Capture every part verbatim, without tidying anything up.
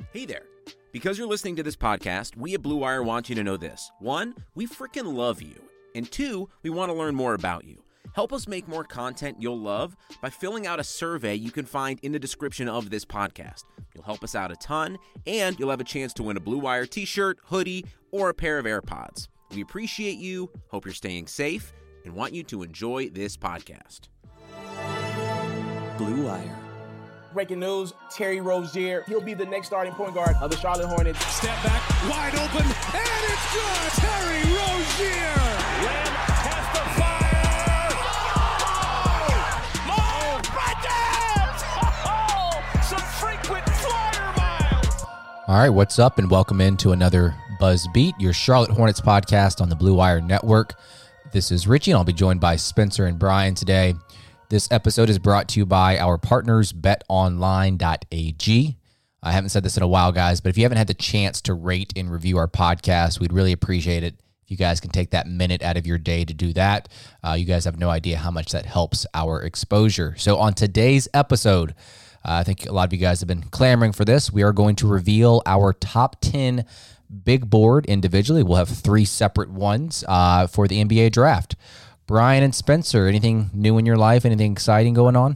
Hey there. Because you're listening to this podcast, we at Blue Wire want you to know this. One, we freaking love you. And two, we want to learn more about you. Help us make more content you'll love by filling out a survey you can find in the description of this podcast. You'll help us out a ton, and you'll have a chance to win a Blue Wire t-shirt, hoodie, or a pair of AirPods. We appreciate you, hope you're staying safe, and want you to enjoy this podcast. Blue Wire. Breaking news, Terry Rozier, he'll be the next starting point guard of the Charlotte Hornets. Step back, wide open, and it's good! Terry Rozier! Lamb has the fire! Oh! More Bridges! Oh! Some frequent flyer miles! All right, what's up, and welcome into another Buzz Beat, your Charlotte Hornets podcast on the Blue Wire Network. This is Richie, and I'll be joined by Spencer and Brian today. This episode is brought to you by our partners, bet online dot a g. I haven't said this in a while, guys, but if you haven't had the chance to rate and review our podcast, we'd really appreciate it if you guys can take that minute out of your day to do that. Uh, you guys have no idea how much that helps our exposure. So on today's episode, uh, I think a lot of you guys have been clamoring for this. We are going to reveal our top ten big board individually. We'll have three separate ones uh, for the N B A draft. Brian and Spencer, anything new in your life? Anything exciting going on?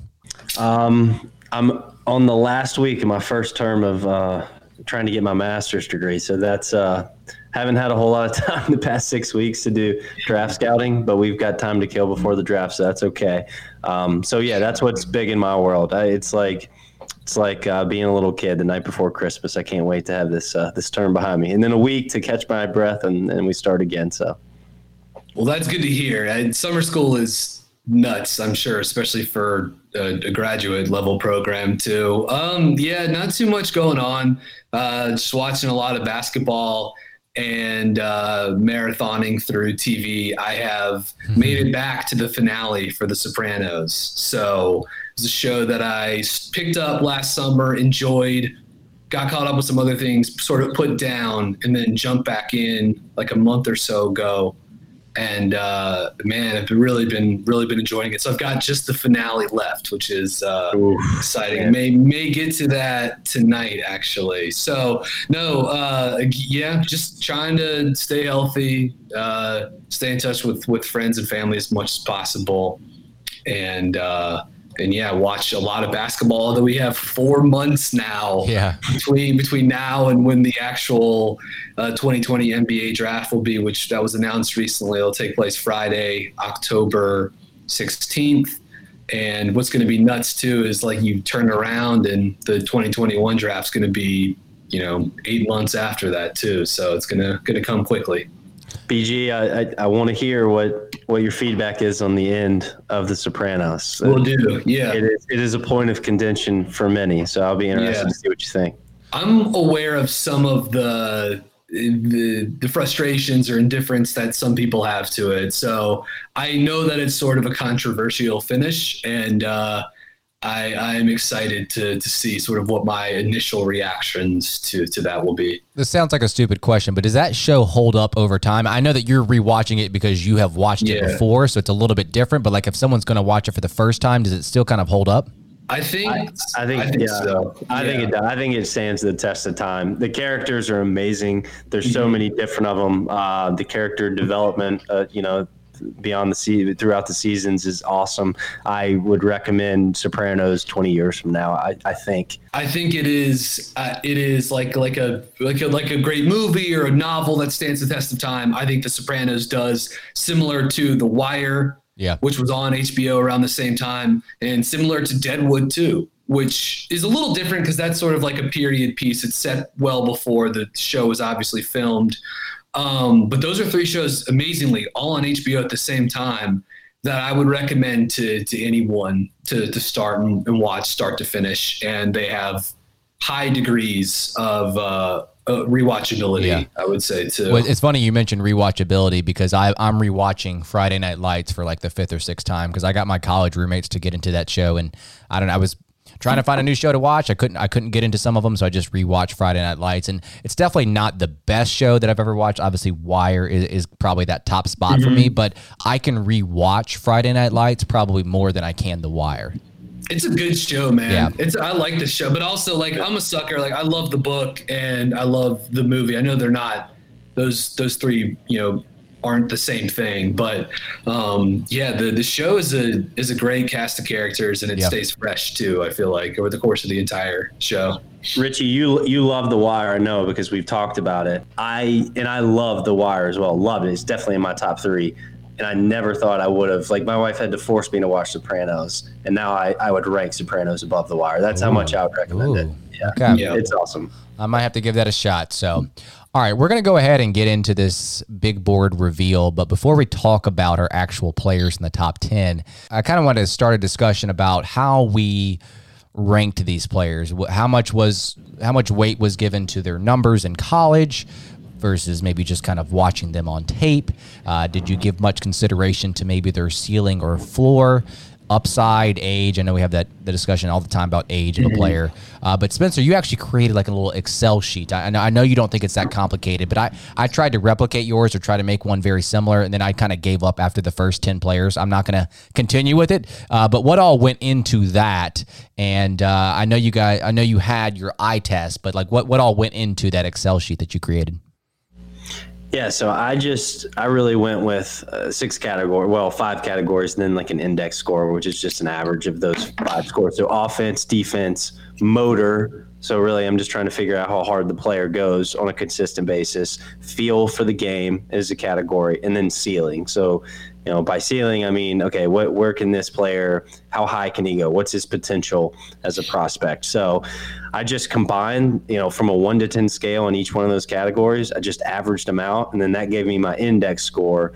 Um, I'm on the last week of my first term of uh, trying to get my master's degree. So that's uh, haven't had a whole lot of time the past six weeks to do draft scouting, but we've got time to kill before the draft, so that's okay. Um, so yeah, that's what's big in my world. I, it's like it's like uh, being a little kid the night before Christmas. I can't wait to have this uh, this term behind me, and then a week to catch my breath, and, and we start again. So. Well, that's good to hear. And summer school is nuts, I'm sure, especially for a, a graduate level program too. Um, yeah, not too much going on. Uh, just watching a lot of basketball and uh, marathoning through T V. I have made it back to the finale for The Sopranos. So it's a show that I picked up last summer, enjoyed, got caught up with some other things, sort of put down, and then jumped back in like a month or so ago. And uh, man, I've really been really been enjoying it. So I've got just the finale left, which is uh, Ooh, exciting. Man. May may get to that tonight, actually. So no, uh, yeah, just trying to stay healthy, uh, stay in touch with with friends and family as much as possible, and uh, and yeah, watch a lot of basketball. Although we have four months now yeah. between between now and when the actual uh, twenty twenty N B A draft will be, which that was announced recently. It'll take place Friday, October sixteenth. And what's going to be nuts too is like you turn around and the twenty twenty-one draft's going to be, you know, eight months after that too. So it's gonna gonna come quickly. B G, I, I, I want to hear what, what your feedback is on the end of The Sopranos. Will do, yeah. It is, it is a point of contention for many, so I'll be interested yeah. to see what you think. I'm aware of some of the, the the frustrations or indifference that some people have to it. So I know that it's sort of a controversial finish, and uh, I, I'm excited to to see sort of what my initial reactions to, to that will be. This sounds like a stupid question, but does that show hold up over time? I know that you're rewatching it because you have watched yeah. it before, so it's a little bit different, but like if someone's going to watch it for the first time, does it still kind of hold up? I think I, I think, I think yeah. so. I yeah. think it does. I think it stands the test of time. The characters are amazing. There's so mm-hmm. many different of them. Uh, the character development, uh, you know, beyond the se- throughout the seasons is awesome. I would recommend Sopranos twenty years from now. I, I think. I think it is. Uh, it is like like a like a like a great movie or a novel that stands the test of time. I think The Sopranos does, similar to The Wire, yeah, which was on H B O around the same time, and similar to Deadwood too, which is a little different because that's sort of like a period piece. It's set well before the show was obviously filmed. Um, but those are three shows, amazingly, all on H B O at the same time, that I would recommend to to anyone to to start and, and watch start to finish. And they have high degrees of uh, uh, rewatchability, yeah. I would say, too. Well, it's funny you mentioned rewatchability because I, I'm rewatching Friday Night Lights for like the fifth or sixth time because I got my college roommates to get into that show. And I don't know, I was trying to find a new show to watch. I couldn't I couldn't get into some of them, so I just rewatched Friday Night Lights. And it's definitely not the best show that I've ever watched. Obviously, Wire is, is probably that top spot mm-hmm. for me, but I can rewatch Friday Night Lights probably more than I can The Wire. It's a good show, man. Yeah. It's I like the show, but also like I'm a sucker. Like I love the book and I love the movie. I know they're not those those three, you know, aren't the same thing, but um, yeah, the the show is a is a great cast of characters and it yep. stays fresh too. I feel like over the course of the entire show. Richie, you you love The Wire, I know, because we've talked about it. I and I love The Wire as well. Love it. It's definitely in my top three. And I never thought I would have. Like my wife had to force me to watch Sopranos, and now I, I would rank Sopranos above The Wire. That's Ooh. how much I would recommend Ooh. it. Yeah, okay. yeah, it's awesome. I might have to give that a shot. So, all right, we're going to go ahead and get into this big board reveal. But before we talk about our actual players in the top ten, I kind of want to start a discussion about how we ranked these players. How much was how much weight was given to their numbers in college versus maybe just kind of watching them on tape? Uh, did you give much consideration to maybe their ceiling or floor, upside, age? I know we have that the discussion all the time about age of a player. Uh, but Spencer, you actually created like a little Excel sheet. I, I know you don't think it's that complicated, but I, I tried to replicate yours or try to make one very similar, and then I kind of gave up after the first ten players. I'm not going to continue with it. Uh, but what all went into that? And uh, I know you guys, I know you had your eye test, but like what, what all went into that Excel sheet that you created? Yeah, so I just, I really went with uh, six categories, well, five categories, and then like an index score, which is just an average of those five scores. So offense, defense, motor. So really, I'm just trying to figure out how hard the player goes on a consistent basis. Feel for the game is a category, and then ceiling. So, you know, by ceiling, I mean, okay, what, where can this player, how high can he go? What's his potential as a prospect? So I just combined, you know, from a one to ten scale in each one of those categories. I just averaged them out, and then that gave me my index score,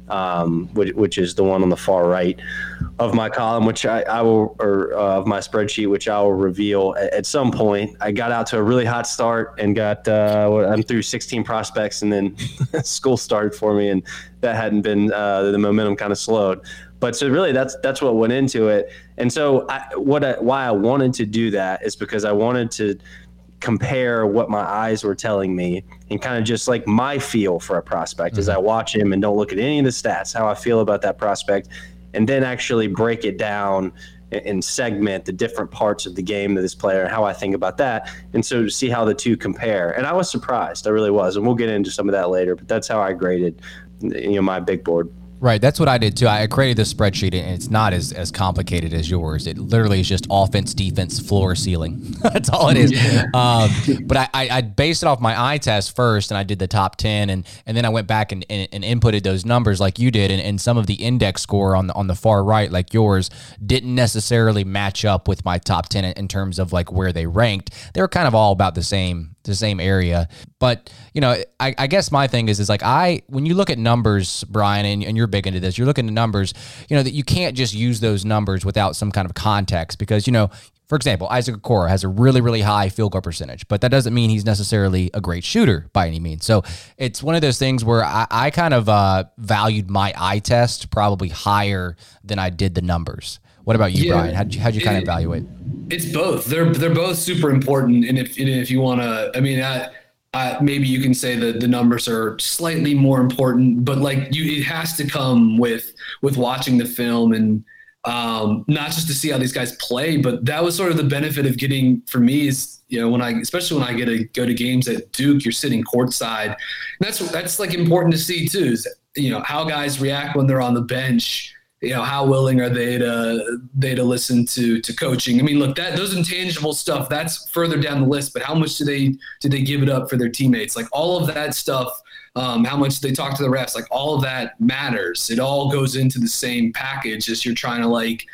um, which, which is the one on the far right of my column, which I, I will, or uh, of my spreadsheet, which I will reveal at, at some point. I got out to a really hot start and got, uh, I'm through sixteen prospects, and then school started for me, and that hadn't been, uh, the momentum kind of slowed. But so really that's, that's what went into it. And so I, what I, why I wanted to do that is because I wanted to compare what my eyes were telling me and kind of just like my feel for a prospect mm-hmm. as I watch him and don't look at any of the stats, how I feel about that prospect, and then actually break it down and segment the different parts of the game of this player and how I think about that. And so to see how the two compare. And I was surprised. I really was. And we'll get into some of that later, but that's how I graded, you know, my big board. Right. That's what I did too. I created this spreadsheet, and it's not as, as complicated as yours. It literally is just offense, defense, floor, ceiling. That's all it is. Yeah. Um, but I, I, I based it off my eye test first, and I did the top ten, and, and then I went back and, and, and inputted those numbers like you did, and, and some of the index score on the, on the far right, like yours, didn't necessarily match up with my top ten in, in terms of like where they ranked. They were kind of all about the same the same area. But, you know, I, I guess my thing is, is like I, when you look at numbers, Brian, and, and you're big into this, you're looking at numbers, you know, that you can't just use those numbers without some kind of context because, you know, for example, Isaac Okoro has a really, really high field goal percentage, but that doesn't mean he's necessarily a great shooter by any means. So it's one of those things where I, I kind of uh, valued my eye test probably higher than I did the numbers. What about you, yeah, Brian? How'd you, how'd you kind of evaluate? It's both. They're they're both super important. And if and if you want to, I mean, I, I, maybe you can say that the numbers are slightly more important, but like you, it has to come with with watching the film and um, not just to see how these guys play, but that was sort of the benefit of getting for me is, you know, when I, especially when I get to go to games at Duke, you're sitting courtside. And that's that's like important to see too. Is, you know, how guys react when they're on the bench. You know, how willing are they to they to listen to to coaching? I mean, look, that those intangible stuff, that's further down the list, but how much do they do they give it up for their teammates? Like all of that stuff, um, how much do they talk to the refs? Like all of that matters. It all goes into the same package as you're trying to like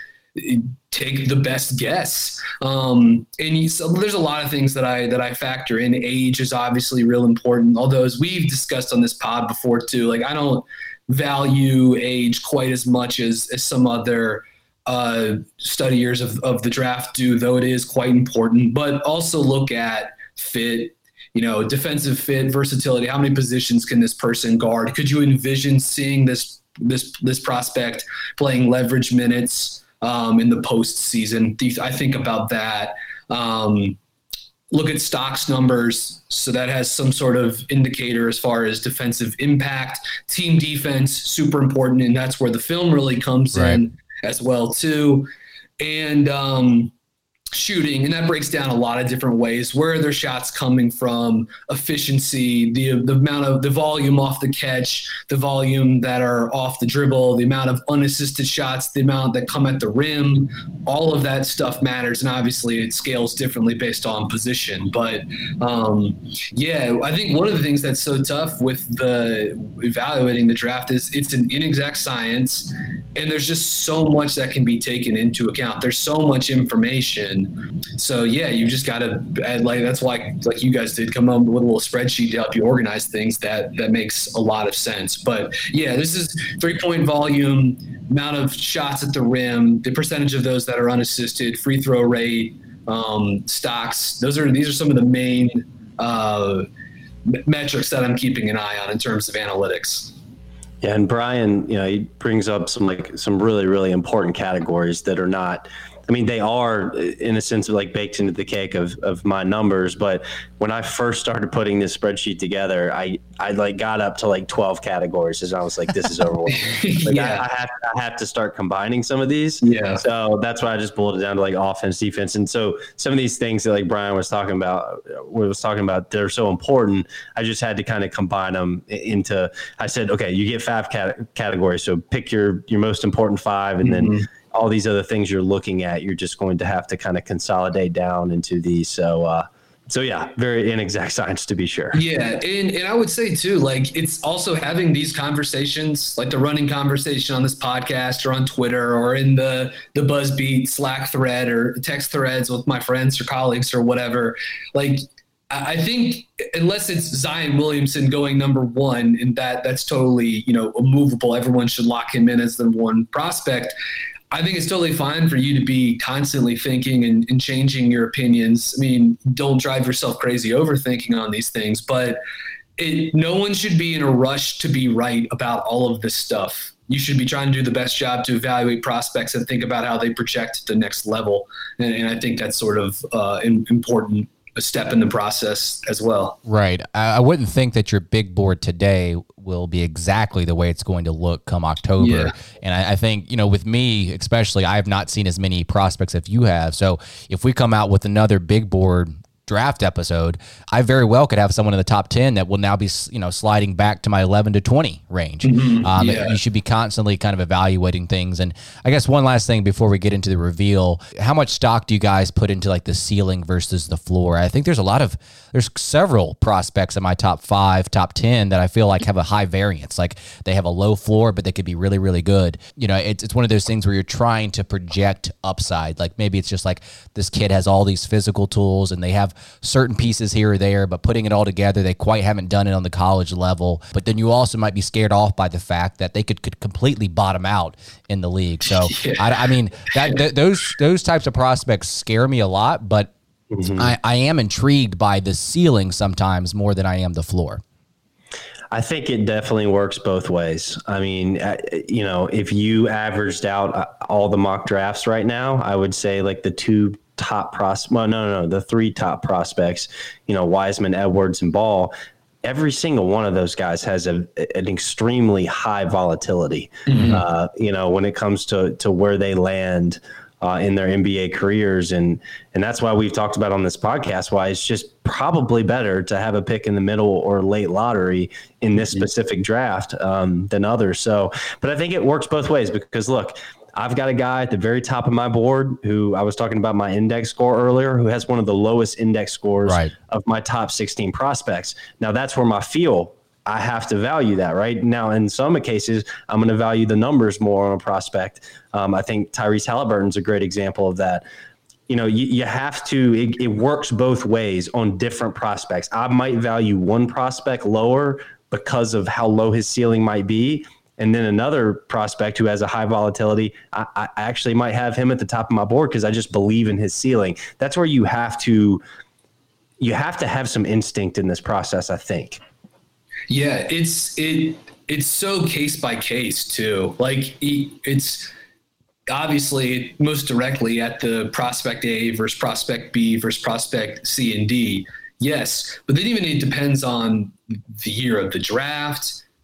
take the best guess. Um, and you, so there's a lot of things that I that I factor in. Age is obviously real important, although as we've discussed on this pod before too, like I don't value age quite as much as, as some other uh, studiers of, of the draft do, though it is quite important. But also look at fit, you know, defensive fit, versatility. How many positions can this person guard? Could you envision seeing this this this prospect playing leverage minutes um, in the postseason? I think about that. Um, Look at stocks numbers. So that has some sort of indicator as far as defensive impact, team defense, super important. And that's where the film really comes right. in as well too. and um, shooting, and that breaks down a lot of different ways. Where are their shots coming from? Efficiency, the the amount of the volume off the catch, the volume that are off the dribble, the amount of unassisted shots, the amount that come at the rim. All of that stuff matters, and obviously it scales differently based on position. But um, yeah, I think one of the things that's so tough with the evaluating the draft is it's an inexact science, and there's just so much that can be taken into account. There's so much information. So yeah, you just got to like that's why like you guys did come up with a little spreadsheet to help you organize things. That that makes a lot of sense. But yeah, this is three point volume, amount of shots at the rim, the percentage of those that are unassisted, free throw rate, um, stocks. Those are these are some of the main uh, metrics that I'm keeping an eye on in terms of analytics. Yeah, and Brian, you know, he brings up some like some really really important categories that are not. I mean, they are, in a sense, like baked into the cake of, of my numbers. But when I first started putting this spreadsheet together, I, I like got up to like twelve categories, and I was like, "This is overwhelming." Like, yeah. I, I have I have to start combining some of these. Yeah. So that's why I just boiled it down to like offense, defense, and so some of these things that like Brian was talking about, was talking about, they're so important. I just had to kind of combine them into. I said, okay, you get five cat- categories, so pick your your most important five, and mm-hmm. then all these other things you're looking at, you're just going to have to kind of consolidate down into these. So, uh, so yeah, very inexact science to be sure. Yeah. And, and I would say too, like it's also having these conversations, like the running conversation on this podcast or on Twitter or in the, the BuzzBeat Slack thread or text threads with my friends or colleagues or whatever. Like, I think unless it's Zion Williamson going number one, and that that's totally, you know, immovable, everyone should lock him in as the one prospect. I think it's totally fine for you to be constantly thinking and, and changing your opinions. I mean, don't drive yourself crazy overthinking on these things, but it, no one should be in a rush to be right about all of this stuff. You should be trying to do the best job to evaluate prospects and think about how they project to the next level. And, and I think that's sort of uh, in, important a step in the process as well. Right. I, I wouldn't think that your big board today will be exactly the way it's going to look come October. Yeah. And I, I think, you know, with me, especially, I have not seen as many prospects as you have. So if we come out with another big board draft episode, I very well could have someone in the top ten that will now be, you know, sliding back to my eleven to twenty range. Mm-hmm. Um, yeah. You should be constantly kind of evaluating things. And I guess one last thing before we get into the reveal, how much stock do you guys put into like the ceiling versus the floor? I think there's a lot of, there's several prospects in my top five, top ten that I feel like have a high variance. Like they have a low floor, but they could be really, really good. You know, it's, it's one of those things where you're trying to project upside. Like maybe it's just like this kid has all these physical tools and they have certain pieces here or there, but putting it all together, they quite haven't done it on the college level. But then you also might be scared off by the fact that they could, could completely bottom out in the league. So yeah. I, I mean, that th- those those types of prospects scare me a lot, but mm-hmm. I, I am intrigued by the ceiling sometimes more than I am the floor. I think it definitely works both ways. I mean, you know, if you averaged out all the mock drafts right now, I would say like the two top pros, well, no, no, no, the three top prospects, you know, Wiseman, Edwards, and Ball, every single one of those guys has a, an extremely high volatility, mm-hmm. uh, you know, when it comes to, to where they land uh, in their N B A careers. And, and that's why we've talked about on this podcast, why it's just probably better to have a pick in the middle or late lottery in this specific draft um, than others. So, but I think it works both ways because look, I've got a guy at the very top of my board who I was talking about my index score earlier, who has one of the lowest index scores right. of my top sixteen prospects. Now that's where my feel, I have to value that right now. In some cases, I'm going to value the numbers more on a prospect. Um, I think Tyrese Halliburton's a great example of that. You know, you, you have to, it, it works both ways on different prospects. I might value one prospect lower because of how low his ceiling might be. And then another prospect who has a high volatility, I, I actually might have him at the top of my board because I just believe in his ceiling. That's where you have to, you have to have some instinct in this process, I think. Yeah, it's it it's so case by case too. Like it's obviously most directly at the prospect A versus prospect B versus prospect C and D. Yes, but then even it depends on the year of the draft.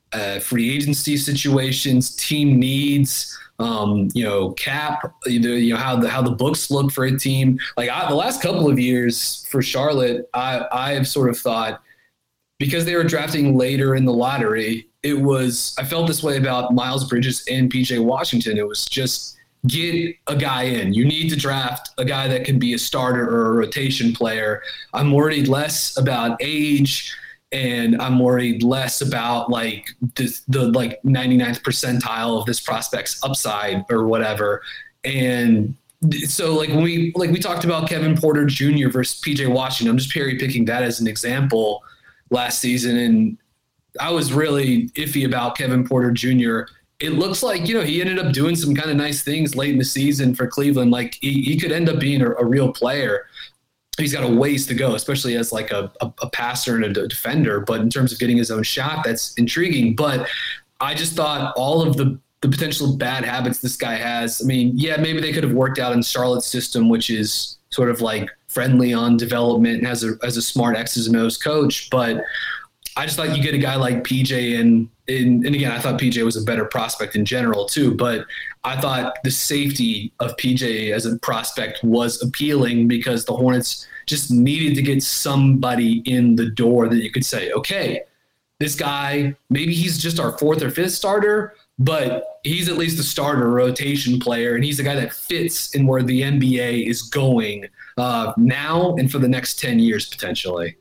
uh, free agency situations, team needs, um, you know, cap, you know, how the how the books look for a team. Like I, the last couple of years for Charlotte, I I have sort of thought, because they were drafting later in the lottery, it was, I felt this way about Miles Bridges and P J Washington. It was just get a guy in. You need to draft a guy that can be a starter or a rotation player. I'm worried less about age, and I'm worried less about like the, the like ninety-ninth percentile of this prospect's upside or whatever. And so like when we, like we talked about Kevin Porter Junior versus P J Washington, I'm just cherry picking that as an example last season. And I was really iffy about Kevin Porter Junior It looks like, you know, he ended up doing some kind of nice things late in the season for Cleveland. Like he, he could end up being a, a real player. He's got a ways to go, especially as like a, a, a passer and a defender. But in terms of getting his own shot, that's intriguing. But I just thought all of the, the potential bad habits this guy has, I mean, yeah, maybe they could have worked out in Charlotte's system, which is sort of like friendly on development and has a, as a smart X's and O's coach. But I just thought you get a guy like P J and, and, and again, I thought P J was a better prospect in general too, but I thought the safety of P J as a prospect was appealing because the Hornets just needed to get somebody in the door that you could say, okay, this guy, maybe he's just our fourth or fifth starter, but he's at least a starter rotation player. And he's the guy that fits in where the N B A is going uh, now and for the next ten years, potentially.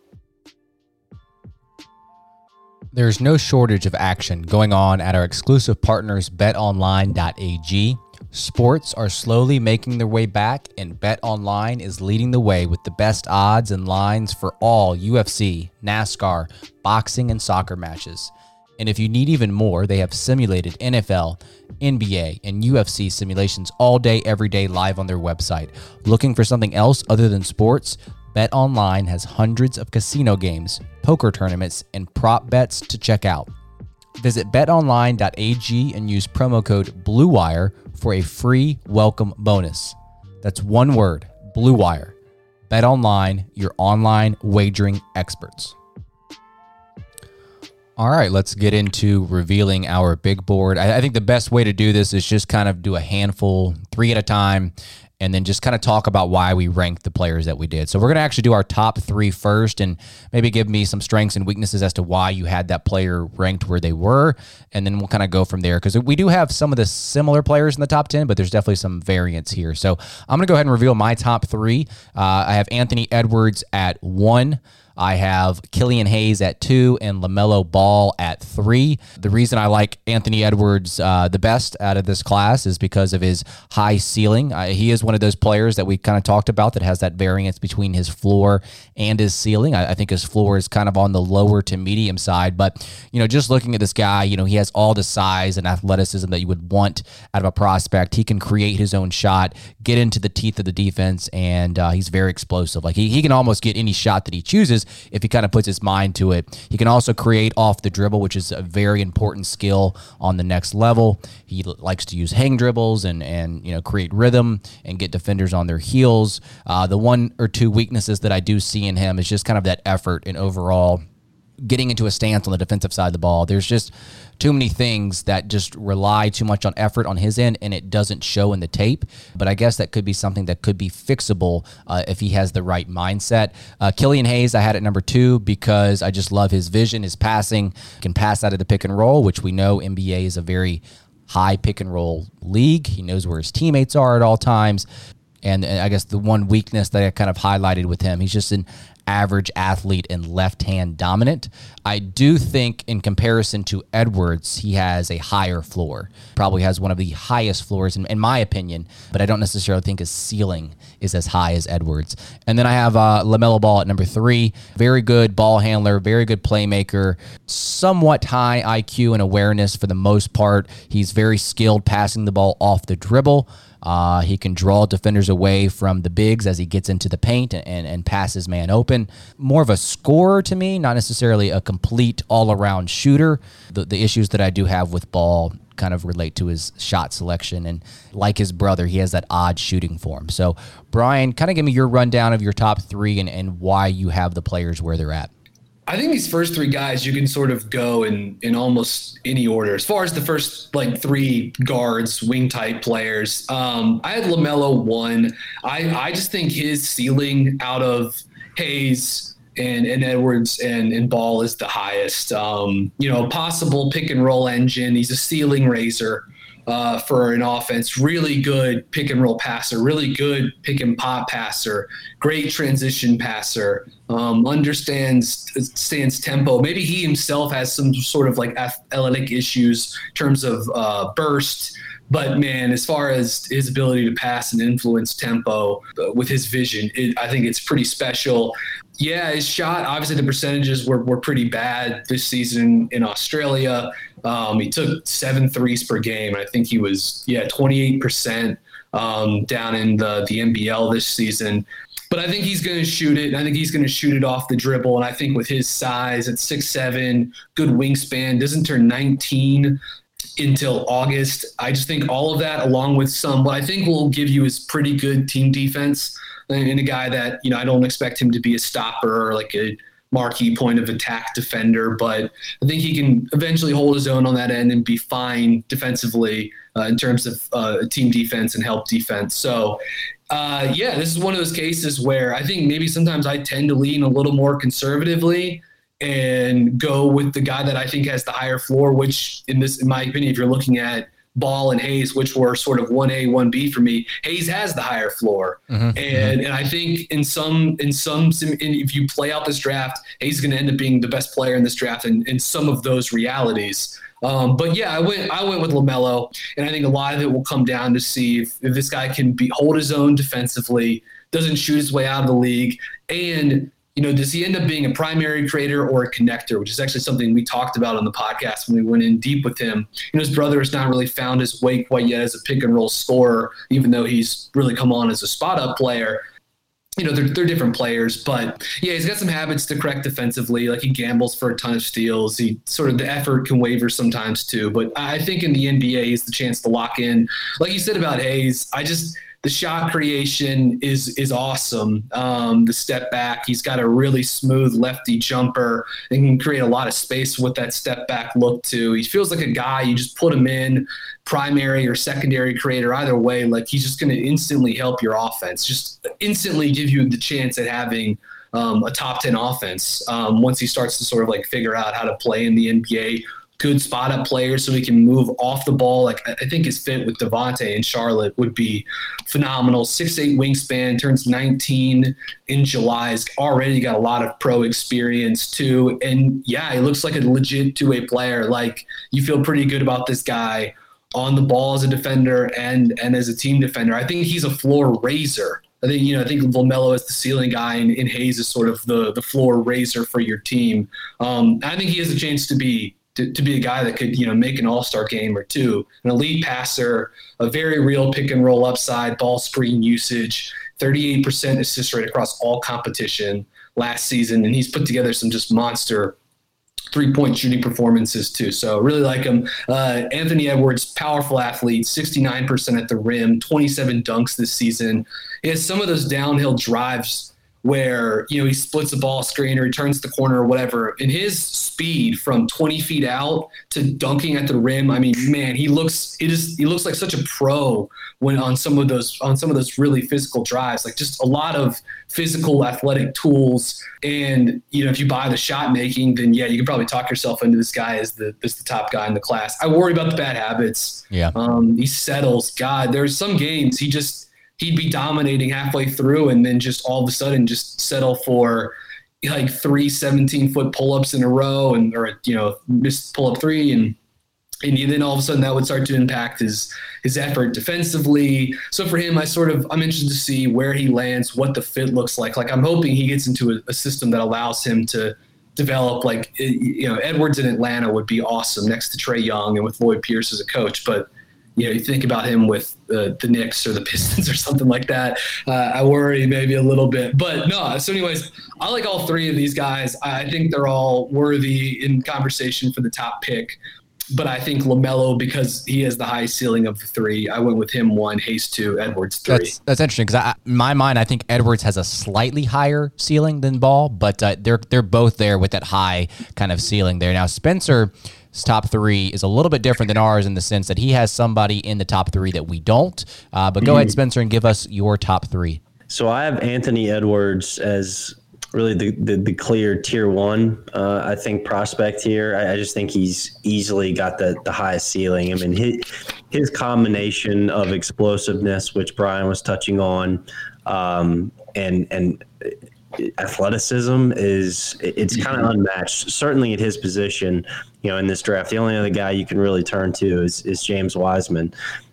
There's no shortage of action going on at our exclusive partners, bet online dot a g. Sports are slowly making their way back, and BetOnline is leading the way with the best odds and lines for all U F C, NASCAR, boxing, and soccer matches. And if you need even more, they have simulated N F L, N B A, and U F C simulations all day, every day live on their website. Looking for something else other than sports? BetOnline has hundreds of casino games, poker tournaments, and prop bets to check out. Visit bet online dot a g and use promo code BLUEWIRE for a free welcome bonus. That's one word, BLUEWIRE. BetOnline, your online wagering experts. All right, let's get into revealing our big board. I, I think the best way to do this is just kind of do a handful, three at a time, and then just kind of talk about why we ranked the players that we did. So we're going to actually do our top three first and maybe give me some strengths and weaknesses as to why you had that player ranked where they were, and then we'll kind of go from there because we do have some of the similar players in the top ten, but there's definitely some variance here. So I'm going to go ahead and reveal my top three. Uh, I have Anthony Edwards at one. I have Killian Hayes at two and LaMelo Ball at three. The reason I like Anthony Edwards uh, the best out of this class is because of his high ceiling. Uh, he is one of those players that we kind of talked about that has that variance between his floor and his ceiling. I, I think his floor is kind of on the lower to medium side, but you know, just looking at this guy, you know, he has all the size and athleticism that you would want out of a prospect. He can create his own shot, get into the teeth of the defense, and uh, he's very explosive. Like he, he can almost get any shot that he chooses if he kind of puts his mind to it. He can also create off the dribble, which is a very important skill on the next level. He likes to use hang dribbles and, and you know, create rhythm and get defenders on their heels. Uh, the one or two weaknesses that I do see in him is just kind of that effort and overall getting into a stance on the defensive side of the ball. There's just too many things that just rely too much on effort on his end, and it doesn't show in the tape. But I guess that could be something that could be fixable uh, if he has the right mindset. Uh, Killian Hayes, I had at number two because I just love his vision, his passing, can pass out of the pick and roll, which we know N B A is a very high pick and roll league. He knows where his teammates are at all times. And, and I guess the one weakness that I kind of highlighted with him, he's just an average athlete and left-hand dominant. I do think in comparison to Edwards, he has a higher floor. Probably has one of the highest floors in, in my opinion, but I don't necessarily think his ceiling is as high as Edwards. And then I have uh, LaMelo Ball at number three. Very good ball handler, very good playmaker, somewhat high I Q and awareness for the most part. He's very skilled passing the ball off the dribble. Uh, he can draw defenders away from the bigs as he gets into the paint and, and, and passes man open. More of a scorer to me, not necessarily a complete all-around shooter. The, the issues that I do have with Ball kind of relate to his shot selection. And like his brother, he has that odd shooting form. So, Brian, kind of give me your rundown of your top three and, and why you have the players where they're at. I think these first three guys, you can sort of go in, in almost any order. As far as the first like three guards, wing type players, um, I had LaMelo one. I, I just think his ceiling out of Hayes and, and Edwards and, and Ball is the highest. Um, you know, possible pick and roll engine. He's a ceiling raiser. Uh, for an offense, really good pick and roll passer, really good pick and pop passer, great transition passer, um, understands stands tempo. Maybe he himself has some sort of like athletic issues in terms of uh, burst, but man, as far as his ability to pass and influence tempo uh, with his vision, it, I think it's pretty special. Yeah, his shot, obviously the percentages were, were pretty bad this season in Australia. Um, he took seven threes per game. I think he was, yeah, twenty-eight percent um, down in the, the N B L this season. But I think he's going to shoot it. I think he's going to shoot it off the dribble. And I think with his size at six seven, good wingspan, doesn't turn nineteen until August. I just think all of that, along with some, what I think will give you is pretty good team defense. And a guy that, you know, I don't expect him to be a stopper or like a marquee point of attack defender, but I think he can eventually hold his own on that end and be fine defensively uh, in terms of uh, team defense and help defense. So, uh, yeah, this is one of those cases where I think maybe sometimes I tend to lean a little more conservatively and go with the guy that I think has the higher floor, which in this, in my opinion, if you're looking at Ball and Hayes, which were sort of one A, one B for me, Hayes has the higher floor. Mm-hmm. And and I think in some, in some, if you play out this draft, Hayes is going to end up being the best player in this draft in, in some of those realities. Um, but yeah, I went, I went with LaMelo, and I think a lot of it will come down to see if, if this guy can be, hold his own defensively, doesn't shoot his way out of the league, and you know, does he end up being a primary creator or a connector, which is actually something we talked about on the podcast when we went in deep with him. You know, his brother has not really found his way quite yet as a pick and roll scorer, even though he's really come on as a spot up player. You know, they're, they're different players, but yeah, he's got some habits to correct defensively. Like he gambles for a ton of steals. He sort of, the effort can waver sometimes too, but I think in the N B A, he's the chance to lock in. Like you said about Hayes, I just, the shot creation is is awesome. Um, the step back, he's got a really smooth lefty jumper and can create a lot of space with that step back look too. He feels like a guy, you just put him in primary or secondary creator, either way, like he's just going to instantly help your offense, just instantly give you the chance at having um, a top ten offense um, once he starts to sort of like figure out how to play in the N B A. Good spot up player so he can move off the ball. Like I think his fit with Devontae in Charlotte would be phenomenal. six eight wingspan, turns nineteen in July. He's already got a lot of pro experience too. And yeah, he looks like a legit two-way player. Like you feel pretty good about this guy on the ball as a defender and, and as a team defender. I think he's a floor raiser. I think, you know, I think LaMelo is the ceiling guy and, and Hayes is sort of the, the floor raiser for your team. Um, I think he has a chance to be To, to be a guy that could, you know, make an all-star game or two, an elite passer, a very real pick and roll upside, ball screen usage, thirty-eight percent assist rate across all competition last season. And he's put together some just monster three-point shooting performances too. So really like him. Uh, Anthony Edwards, powerful athlete, sixty-nine percent at the rim, twenty-seven dunks this season. He has some of those downhill drives where, you know, he splits a ball screen or he turns the corner or whatever. And his speed from twenty feet out to dunking at the rim, I mean, man, he looks it is he looks like such a pro when on some of those on some of those really physical drives. Like just a lot of physical athletic tools. And, you know, if you buy the shot making, then yeah, you can probably talk yourself into this guy as the as the top guy in the class. I worry about the bad habits. Yeah. Um, he settles. God, there's some games he just he'd be dominating halfway through and then just all of a sudden just settle for like three seventeen-foot pull-ups in a row and or, you know, miss pull-up three. And and then all of a sudden that would start to impact his his effort defensively. So for him, I sort of I'm interested to see where he lands, what the fit looks like. Like I'm hoping he gets into a, a system that allows him to develop like, you know, Edwards in Atlanta would be awesome next to Trae Young and with Lloyd Pierce as a coach. But you know, you think about him with uh, the Knicks or the Pistons or something like that. Uh, I worry maybe a little bit, but no. So anyways, I like all three of these guys. I think they're all worthy in conversation for the top pick. but I think LaMelo, because he has the highest ceiling of the three, I went with him one, Hayes two, Edwards three. That's, that's interesting because in my mind, I think Edwards has a slightly higher ceiling than Ball, but uh, they're they're both there with that high kind of ceiling there. Now, Spencer's top three is a little bit different than ours in the sense that he has somebody in the top three that we don't. Uh, but go mm-hmm. ahead, Spencer, and give us your top three. So I have Anthony Edwards as really the, the, the clear tier one, uh, I think, prospect here. I, I just think he's easily got the, the highest ceiling. I mean, his, his combination of explosiveness, which Brian was touching on, um, and and athleticism is it's kind of unmatched. Certainly at his position, you know, in this draft, the only other guy you can really turn to is is James Wiseman.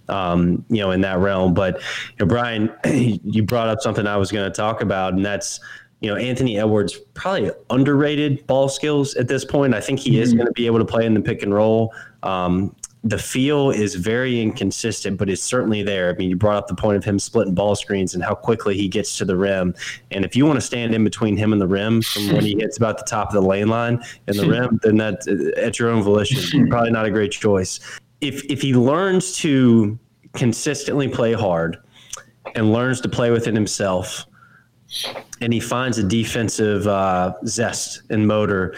Um, you know, in that realm. But you know, Brian, you brought up something I was going to talk about, and that's, you know, Anthony Edwards, probably underrated ball skills at this point. I think he mm-hmm. is going to be able to play in the pick and roll. Um, the feel is very inconsistent, but it's certainly there. I mean, you brought up the point of him splitting ball screens and how quickly he gets to the rim. And if you want to stand in between him and the rim from when he hits about the top of the lane line and the rim, then that's at your own volition. Probably not a great choice. If if he learns to consistently play hard and learns to play within himself, and he finds a defensive uh, zest and motor,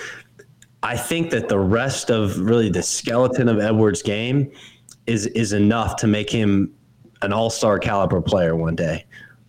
I think that the rest of really the skeleton of Edwards' game is is enough to make him an all-star caliber player one day.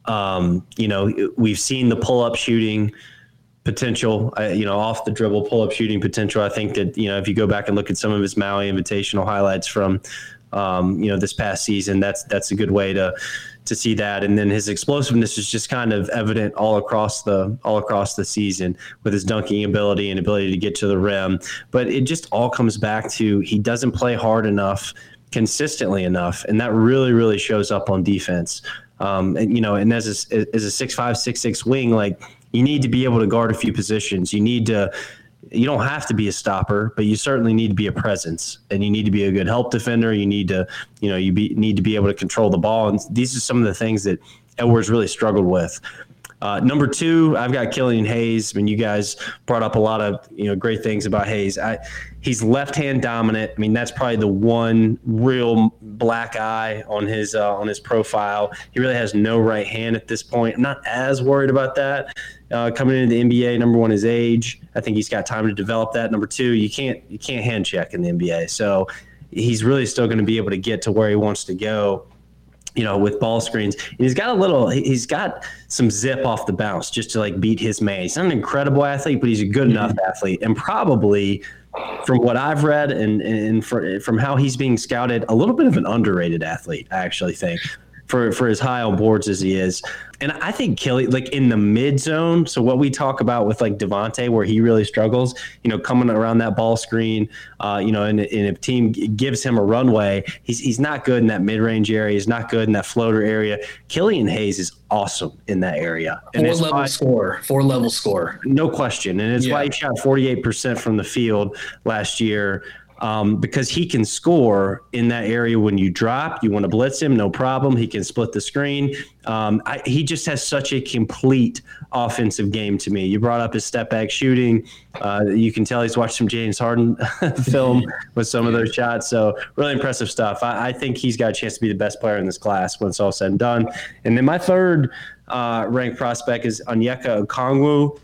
Um, you know, we've seen the pull-up shooting potential, uh, you know, off the dribble pull-up shooting potential. I think that, you know, if you go back and look at some of his Maui Invitational highlights from, um, you know, this past season, that's that's a good way to to see that. And then his explosiveness is just kind of evident all across the all across the season with his dunking ability and ability to get to the rim. But it just all comes back to he doesn't play hard enough, consistently enough, and that really, really shows up on defense. Um, and you know, and as a, as a six five, six six wing, like, you need to be able to guard a few positions. You need to, you don't have to be a stopper, but you certainly need to be a presence, and you need to be a good help defender. You need to, you know, you be, need to be able to control the ball. And these are some of the things that Edwards really struggled with. Uh, number two, I've got Killian Hayes. I mean, you guys brought up a lot of, you know, great things about Hayes. I, he's left-hand dominant. I mean, that's probably the one real black eye on his uh, on his profile. He really has no right hand at this point. I'm not as worried about that. Uh, coming into the N B A, number one, his age. I think he's got time to develop that. Number two, you can't you can't hand check in the N B A, so he's really still going to be able to get to where he wants to go, you know, with ball screens. And he's got a little, he's got some zip off the bounce just to like beat his man. He's not an incredible athlete, but he's a good enough athlete. And probably from what I've read and, and for, from how he's being scouted, a little bit of an underrated athlete, I actually think, for, for as high on boards as he is. And I think Kelly, like in the mid zone, so what we talk about with like Devontae, where he really struggles, you know, coming around that ball screen, uh, you know, and, and if a team gives him a runway, he's he's not good in that mid range area. He's not good in that floater area. Killian Hayes is awesome in that area. And four level why, score, four level score, no question. And it's yeah. why he shot forty-eight percent from the field last year. Um, because he can score in that area when you drop. You want to blitz him, no problem. He can split the screen. Um, I, he just has such a complete offensive game to me. You brought up his step back shooting. Uh, you can tell he's watched some James Harden film with some of those shots. So really impressive stuff. I, I think he's got a chance to be the best player in this class when it's all said and done. And then my third uh, ranked prospect is Onyeka Okongwu.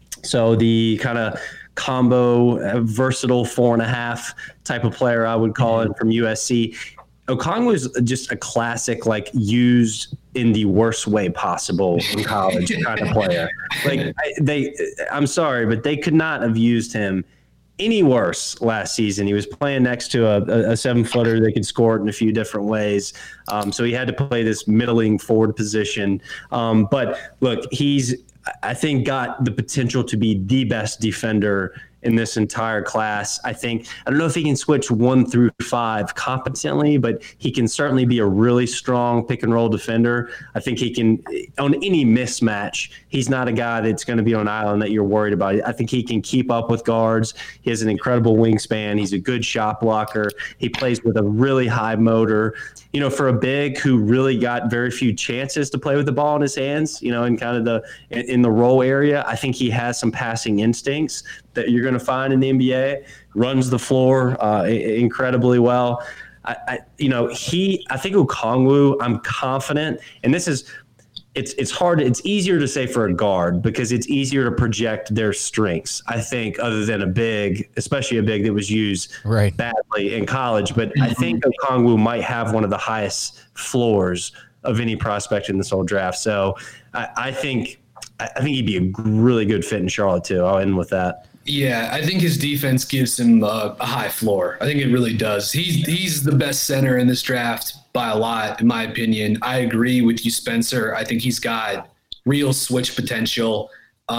So the kind of combo, uh, versatile four and a half type of player, I would call it, from U S C. Okongwu is just a classic, like, used in the worst way possible in college kind of player. Like I, they, I'm sorry, but they could not have used him any worse last season. He was playing next to a, a seven footer that could score it in a few different ways. Um, so he had to play this middling forward position. Um, but look, he's, I think, got the potential to be the best defender in this entire class. I think, I don't know if he can switch one through five competently, but he can certainly be a really strong pick and roll defender. I think he can, on any mismatch, he's not a guy that's going to be on an island that you're worried about. I think he can keep up with guards. He has an incredible wingspan. He's a good shot blocker. He plays with a really high motor. You know, for a big who really got very few chances to play with the ball in his hands, you know, in kind of the in, in the roll area, I think he has some passing instincts that you're going going to find in the N B A. Runs the floor uh, incredibly well. I, I, you know, he. I think Okongwu. I'm confident, and this is. It's it's hard. It's easier to say for a guard because it's easier to project their strengths, I think, other than a big, especially a big that was used right. badly in college. But I think Okongwu might have one of the highest floors of any prospect in this whole draft. So I, I think I think he'd be a really good fit in Charlotte too. I'll end with that. Yeah, I think his defense gives him a, a high floor. I think it really does. He's he's the best center in this draft by a lot, in my opinion. I agree with you, Spencer. I think he's got real switch potential.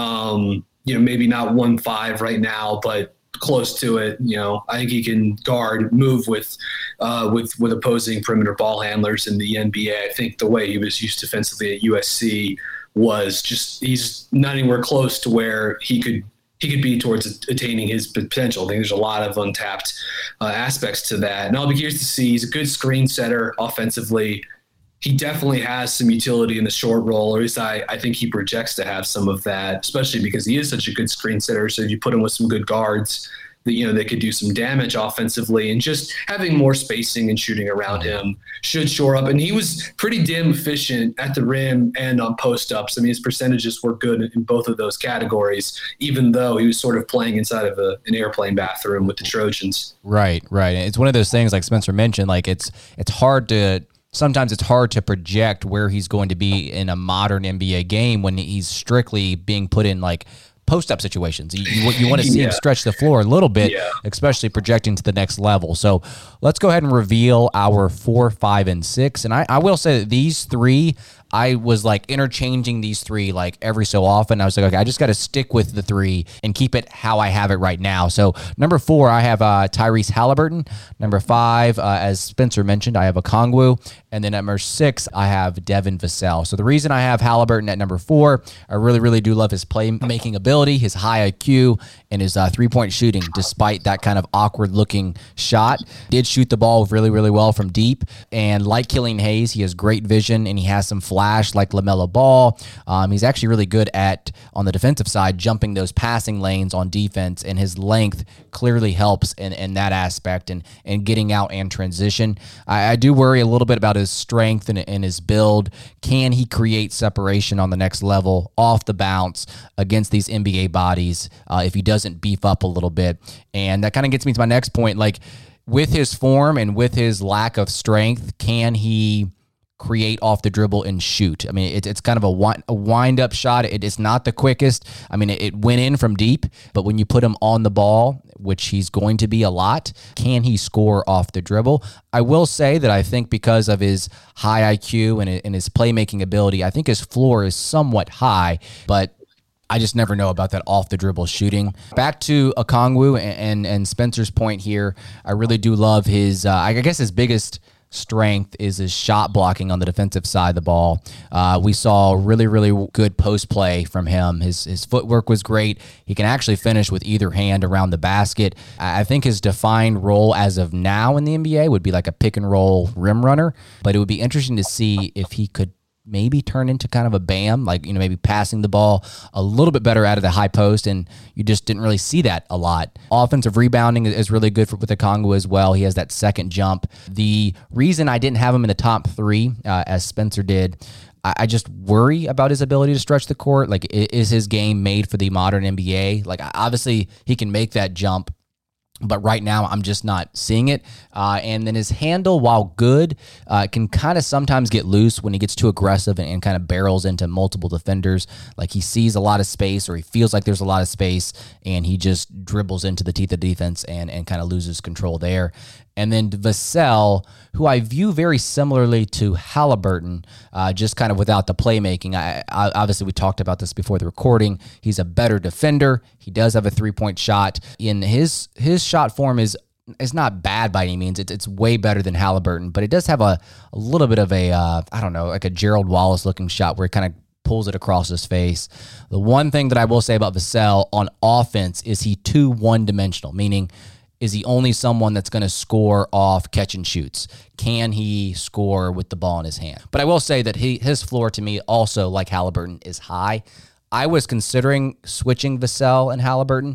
Um, you know, maybe not one five right now, but close to it. You know, I think he can guard, move with uh, with with opposing perimeter ball handlers in the N B A. I think the way he was used defensively at U S C was just he's not anywhere close to where he could he could be towards attaining his potential. I think there's a lot of untapped uh, aspects to that. And I'll be curious to see. He's a good screen setter offensively. He definitely has some utility in the short roll, or at least I, I think he projects to have some of that, especially because he is such a good screen setter. So if you put him with some good guards, that, you know, they could do some damage offensively, and just having more spacing and shooting around him should shore up. And he was pretty damn efficient at the rim and on post-ups. I mean, his percentages were good in both of those categories, even though he was sort of playing inside of a, an airplane bathroom with the Trojans. Right, right. And it's one of those things, like Spencer mentioned, like it's it's hard to sometimes it's hard to project where he's going to be in a modern N B A game when he's strictly being put in like post-up situations. You, you, you want to see yeah. him stretch the floor a little bit, yeah. especially projecting to the next level. So let's go ahead and reveal our four, five, and six. And I, I will say that these three, I was like interchanging these three like every so often. I was like, okay, I just got to stick with the three and keep it how I have it right now. So number four, I have uh, Tyrese Halliburton. Number five, uh, as Spencer mentioned, I have Okongwu. And then at number six, I have Devin Vassell. So the reason I have Halliburton at number four, I really, really do love his playmaking ability, his high I Q, and his uh, three-point shooting, despite that kind of awkward-looking shot. Did shoot the ball really, really well from deep. And like Killian Hayes, he has great vision, and he has some flash like LaMelo Ball. Um, he's actually really good at, on the defensive side, jumping those passing lanes on defense, and his length clearly helps in, in that aspect and, and getting out and transition. I, I do worry a little bit about his strength and, and his build. Can he create separation on the next level off the bounce against these N B A bodies uh, if he doesn't beef up a little bit? And that kind of gets me to my next point. Like, with his form and with his lack of strength, can he create off the dribble and shoot? I mean, it, it's kind of a, wind, a wind-up shot. It is not the quickest. I mean, it, it went in from deep, but when you put him on the ball, which he's going to be a lot, can he score off the dribble? I will say that I think because of his high I Q and, and his playmaking ability, I think his floor is somewhat high, but I just never know about that off the dribble shooting. Back to Okongwu and, and, and Spencer's point here, I really do love his, uh, I guess his biggest strength is his shot blocking on the defensive side of the ball. Uh, we saw really, really good post play from him. His his footwork was great. He can actually finish with either hand around the basket. I think his defined role as of now in the N B A would be like a pick and roll rim runner, but it would be interesting to see if he could maybe turn into kind of a Bam, like, you know, maybe passing the ball a little bit better out of the high post, and you just didn't really see that a lot. Offensive rebounding is really good for, with Okongwu as well. He has that second jump. The reason I didn't have him in the top three, uh, as Spencer did, I, I just worry about his ability to stretch the court. Like, is his game made for the modern N B A? Like, obviously, he can make that jump, but right now I'm just not seeing it. Uh, and then his handle, while good, uh, can kind of sometimes get loose when he gets too aggressive and, and kind of barrels into multiple defenders. Like, he sees a lot of space, or he feels like there's a lot of space, and he just dribbles into the teeth of defense and, and kind of loses control there. And then Vassell, who I view very similarly to Halliburton, uh, just kind of without the playmaking. I, I, obviously, we talked about this before the recording. He's a better defender. He does have a three-point shot. In his his shot form is is not bad by any means. It's it's way better than Halliburton, but it does have a, a little bit of a, uh, I don't know, like a Gerald Wallace-looking shot where it kind of pulls it across his face. The one thing that I will say about Vassell on offense is he too one-dimensional, meaning, is he only someone that's going to score off catch and shoots? Can he score with the ball in his hand? But I will say that he his floor to me also, like Halliburton, is high. I was considering switching Vassell and Halliburton,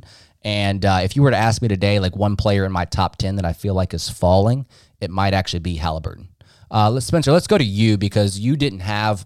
And uh, if you were to ask me today, like one player in my top ten that I feel like is falling, it might actually be Halliburton. Uh, let's Spencer, let's go to you because you didn't have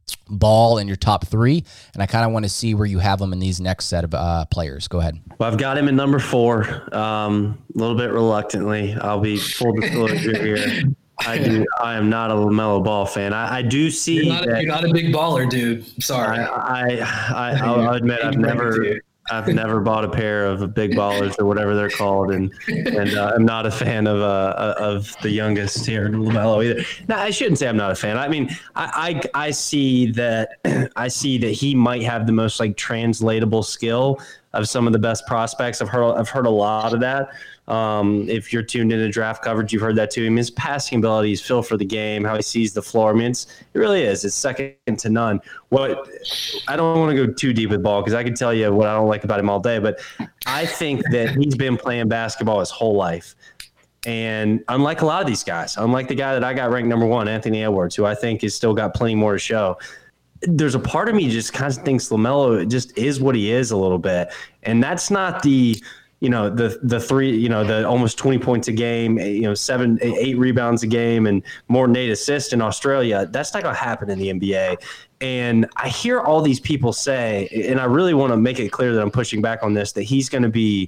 Ball in your top three, and I kind of want to see where you have him in these next set of uh, players. Go ahead. Well, I've got him at number four, um, a little bit reluctantly. I'll be full disclosure here. I do. I am not a LaMelo Ball fan. I, I do see you're not, that. You're not a big baller, dude. Sorry. I, I, I I'll admit I've never. I've never bought a pair of big ballers or whatever they're called, and and uh, I'm not a fan of uh, of the youngest here, LaMelo either. No, I shouldn't say I'm not a fan. I mean, I, I I see that I see that he might have the most like translatable skill of some of the best prospects. I've heard I've heard a lot of that. Um, if you're tuned into draft coverage, you've heard that too. I mean, his passing ability, his feel for the game, how he sees the floor. I mean, it's, it really is. It's second to none. What I don't want to go too deep with Ball because I can tell you what I don't like about him all day, but I think that he's been playing basketball his whole life. And unlike a lot of these guys, unlike the guy that I got ranked number one, Anthony Edwards, who I think has still got plenty more to show, there's a part of me just kind of thinks LaMelo just is what he is a little bit. And that's not the – you know, the the three, you know, the almost twenty points a game, you know, seven, eight rebounds a game and more than eight assists in Australia. That's not going to happen in the N B A. And I hear all these people say, and I really want to make it clear that I'm pushing back on this, that he's going to be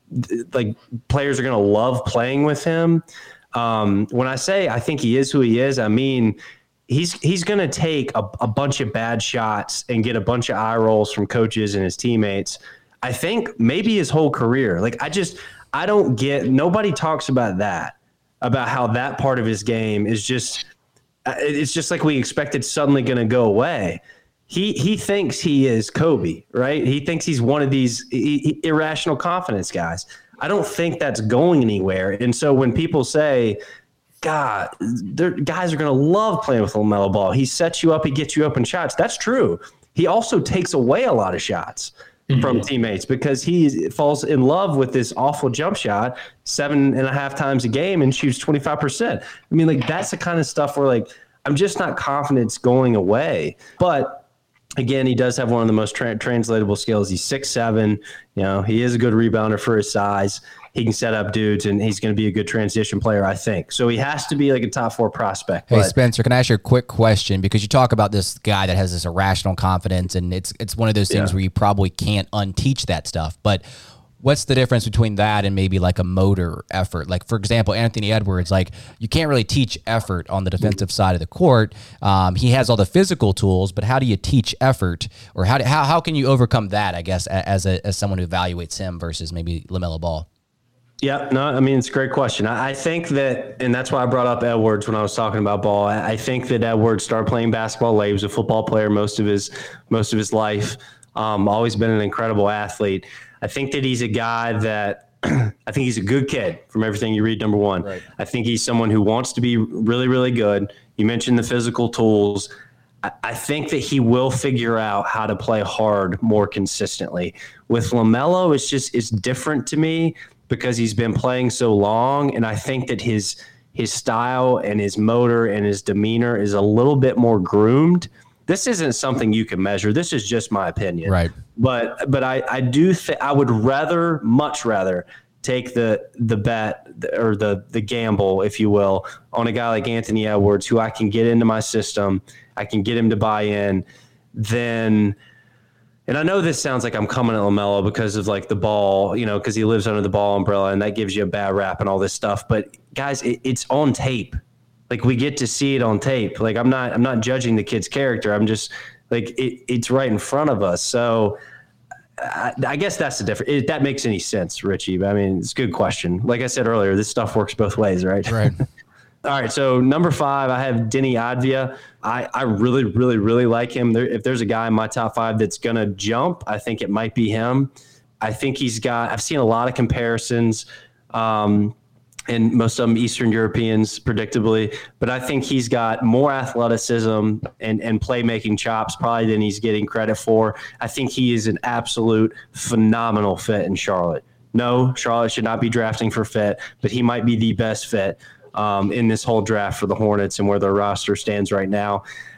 like players are going to love playing with him. Um, when I say I think he is who he is, I mean, he's he's going to take a, a bunch of bad shots and get a bunch of eye rolls from coaches and his teammates. I think maybe his whole career. Like, I just, I don't get, nobody talks about that, about how that part of his game is just, it's just like we expected suddenly going to go away. He he thinks he is Kobe, right? He thinks he's one of these irrational confidence guys. I don't think that's going anywhere. And so when people say, God, guys are going to love playing with LaMelo Ball. He sets you up, he gets you open shots. That's true. He also takes away a lot of shots from teammates because he falls in love with this awful jump shot seven and a half times a game and shoots twenty-five percent. I mean, like, that's the kind of stuff where, like, I'm just not confident it's going away. But again, he does have one of the most tra- translatable skills. He's six seven. You know, he is a good rebounder for his size. He can set up dudes, and he's going to be a good transition player, I think. So he has to be like a top four prospect. Hey, but, Spencer, can I ask you a quick question? Because you talk about this guy that has this irrational confidence, and it's it's one of those things yeah. where you probably can't unteach that stuff. But what's the difference between that and maybe like a motor effort? Like, for example, Anthony Edwards, like, you can't really teach effort on the defensive side of the court. Um, he has all the physical tools, but how do you teach effort? Or how do, how how can you overcome that, I guess, as a, as someone who evaluates him versus maybe LaMelo Ball? Yeah, no, I mean, it's a great question. I, I think that, and that's why I brought up Edwards when I was talking about Ball. I, I think that Edwards started playing basketball late. He was a football player most of his most of his life. Um, always been an incredible athlete. I think that he's a guy that I think he's a good kid from everything you read, number one. Right. I think he's someone who wants to be really, really good. You mentioned the physical tools. I, I think that he will figure out how to play hard more consistently. With LaMelo, it's just it's different to me because he's been playing so long, and I think that his his style and his motor and his demeanor is a little bit more groomed. This isn't something you can measure. This is just my opinion. Right. But but I, I do think I would rather, much rather, take the the bet or the the gamble, if you will, on a guy like Anthony Edwards, who I can get into my system, I can get him to buy in, than. And I know this sounds like I'm coming at LaMelo because of like the ball, you know, because he lives under the ball umbrella, and that gives you a bad rap and all this stuff. But guys, it, it's on tape. Like, we get to see it on tape. Like, I'm not, I'm not judging the kid's character. I'm just like, it, it's right in front of us. So I, I guess that's the difference. If that makes any sense, Richie. I mean, it's a good question. Like I said earlier, this stuff works both ways, right? Right. All right, so number five, I have Deni Avdija. I, I really, really, really like him. There, if there's a guy in my top five that's going to jump, I think it might be him. I think he's got – I've seen a lot of comparisons, um, and most of them Eastern Europeans, predictably. But I think he's got more athleticism and, and playmaking chops probably than he's getting credit for. I think he is an absolute phenomenal fit in Charlotte. No, Charlotte should not be drafting for fit, but he might be the best fit Um, in this whole draft for the Hornets and where their roster stands right now.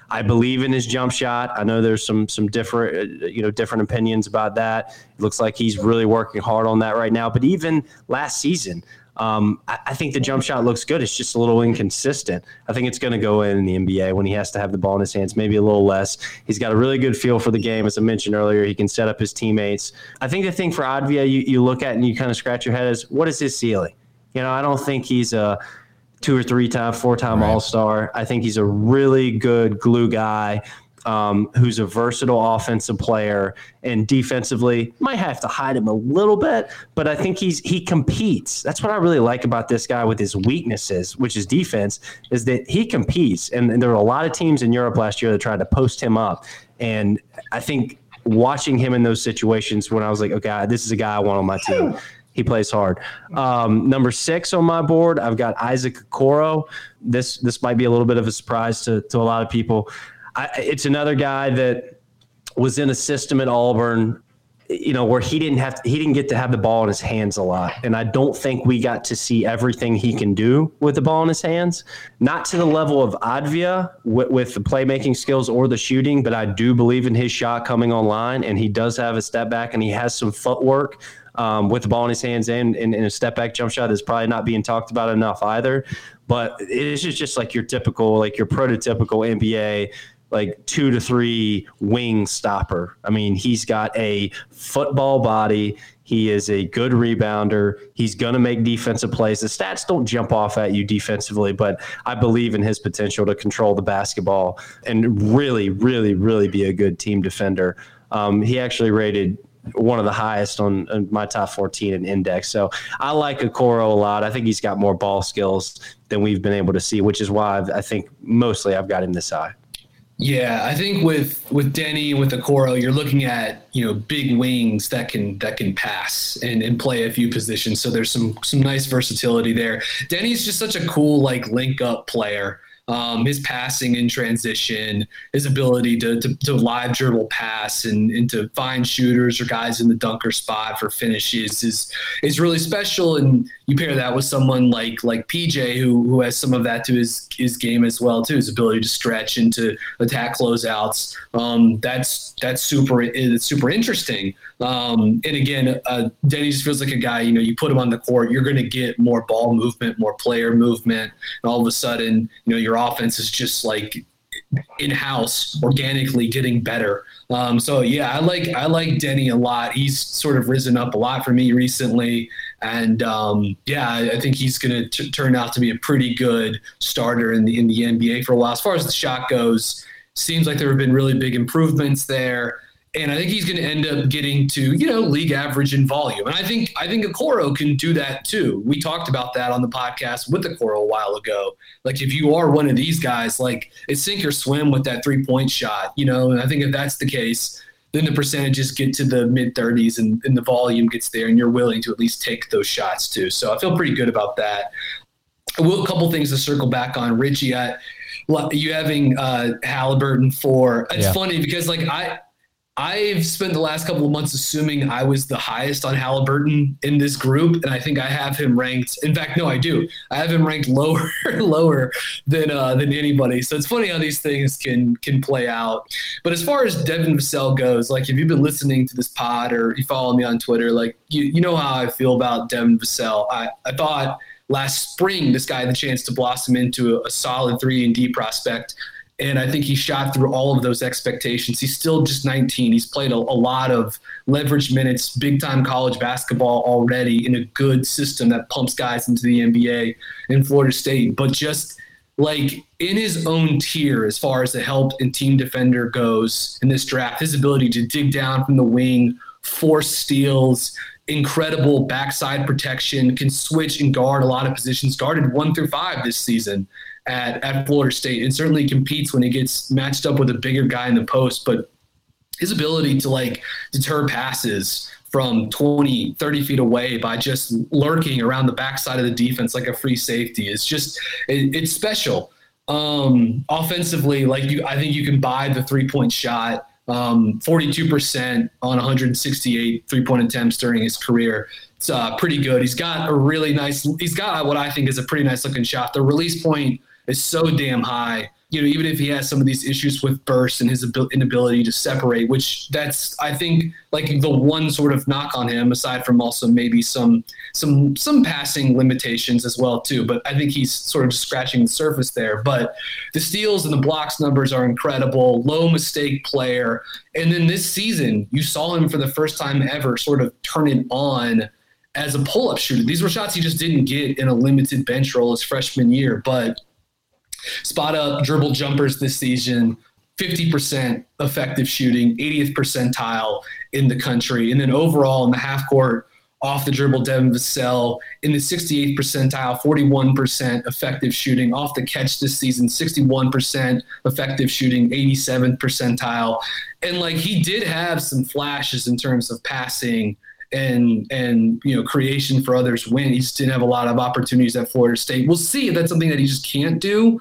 I believe in his jump shot. I know there's some some different, you know, different opinions about that. It looks like he's really working hard on that right now. But even last season, um, I, I think the jump shot looks good. It's just a little inconsistent. I think it's going to go in in the N B A when he has to have the ball in his hands, maybe a little less. He's got a really good feel for the game. As I mentioned earlier, he can set up his teammates. I think the thing for Advia you, you look at and you kind of scratch your head is, what is his ceiling? You know, I don't think he's a two or three time, four time right. All-Star. I think he's a really good glue guy um, who's a versatile offensive player, and defensively might have to hide him a little bit, but I think he's he competes. That's what I really like about this guy with his weaknesses, which is defense, is that he competes. And, and there were a lot of teams in Europe last year that tried to post him up. And I think watching him in those situations when I was like, okay, this is a guy I want on my team. He plays hard. Um, number six on my board, I've got Isaac Okoro. This this might be a little bit of a surprise to, to a lot of people. I, it's another guy that was in a system at Auburn, you know, where he didn't have to, he didn't get to have the ball in his hands a lot, and I don't think we got to see everything he can do with the ball in his hands. Not to the level of Advia with, with the playmaking skills or the shooting, but I do believe in his shot coming online, and he does have a step back, and he has some footwork. Um, with the ball in his hands and, and, and a step back jump shot is probably not being talked about enough either. But it's just, just like your typical, like your prototypical N B A, like two to three wing stopper. I mean, he's got a football body. He is a good rebounder. He's going to make defensive plays. The stats don't jump off at you defensively, but I believe in his potential to control the basketball and really, really, really be a good team defender. Um, he actually rated one of the highest on, on my top fourteen in index. So I like Okoro a lot. I think he's got more ball skills than we've been able to see, which is why I've, I think mostly I've got him this high. Yeah, I think with with Denny, with Okoro, you're looking at, you know, big wings that can that can pass and, and play a few positions. So there's some some nice versatility there. Denny's just such a cool, like, link up player. Um, his passing in transition, his ability to, to, to live dribble pass and, and to find shooters or guys in the dunker spot for finishes is is really special. And you pair that with someone like like P J, who who has some of that to his his game as well too, his ability to stretch and to attack closeouts. Um, that's that's super it's super interesting. Um, and again, uh, Denny just feels like a guy, you know, you put him on the court, you're going to get more ball movement, more player movement, and all of a sudden, you know, your offense is just like in-house, organically getting better. Um, so yeah, I like I like Denny a lot. He's sort of risen up a lot for me recently, and um, yeah, I, I think he's going to turn out to be a pretty good starter in the in the N B A for a while. As far as the shot goes, seems like there have been really big improvements there. And I think he's going to end up getting to, you know, league average in volume. And I think I think Okoro can do that too. We talked about that on the podcast with Okoro a while ago. Like, if you are one of these guys, like, it's sink or swim with that three-point shot, you know. And I think if that's the case, then the percentages get to the mid-thirties and, and the volume gets there, and you're willing to at least take those shots too. So I feel pretty good about that. I will, a couple things to circle back on, Richie. I, you having uh, Halliburton for – it's yeah. funny because, like, I – I've spent the last couple of months assuming I was the highest on Halliburton in this group, and I think I have him ranked. In fact, no, I do. I have him ranked lower, lower than uh, than anybody. So it's funny how these things can can play out. But as far as Devin Vassell goes, like, if you've been listening to this pod or you follow me on Twitter, like, you you know how I feel about Devin Vassell. I I thought last spring this guy had the chance to blossom into a, a solid three and D prospect. And I think he shot through all of those expectations. He's still just nineteen. He's played a, a lot of leverage minutes, big-time college basketball already in a good system that pumps guys into the N B A in Florida State. But just, like, in his own tier as far as the help and team defender goes in this draft, his ability to dig down from the wing, force steals, incredible backside protection, can switch and guard a lot of positions, guarded one through five this season at, at Florida State, and certainly competes when he gets matched up with a bigger guy in the post. But his ability to, like, deter passes from twenty, thirty feet away by just lurking around the backside of the defense like a free safety is just, it, it's special. Um, offensively, like, you, I think you can buy the three-point shot. Um, forty-two percent on one hundred sixty-eight three-point attempts during his career. It's uh, pretty good. He's got a really nice, he's got what I think is a pretty nice looking shot. The release point is so damn high. you know, even if he has some of these issues with burst and his inability to separate, which that's, I think, like the one sort of knock on him, aside from also maybe some some some passing limitations as well too. But I think he's sort of just scratching the surface there. But the steals and the blocks numbers are incredible. Low mistake player. And then this season, you saw him for the first time ever sort of turn it on as a pull-up shooter. These were shots he just didn't get in a limited bench role his freshman year. But spot up dribble jumpers this season, fifty percent effective shooting, eightieth percentile in the country. And then overall in the half court, off the dribble, Devin Vassell in the sixty-eighth percentile, forty-one percent effective shooting. Off the catch this season, sixty-one percent effective shooting, eighty-seventh percentile. And like he did have some flashes in terms of passing and, and, you know, creation for others win. He just didn't have a lot of opportunities at Florida State. We'll see if that's something that he just can't do,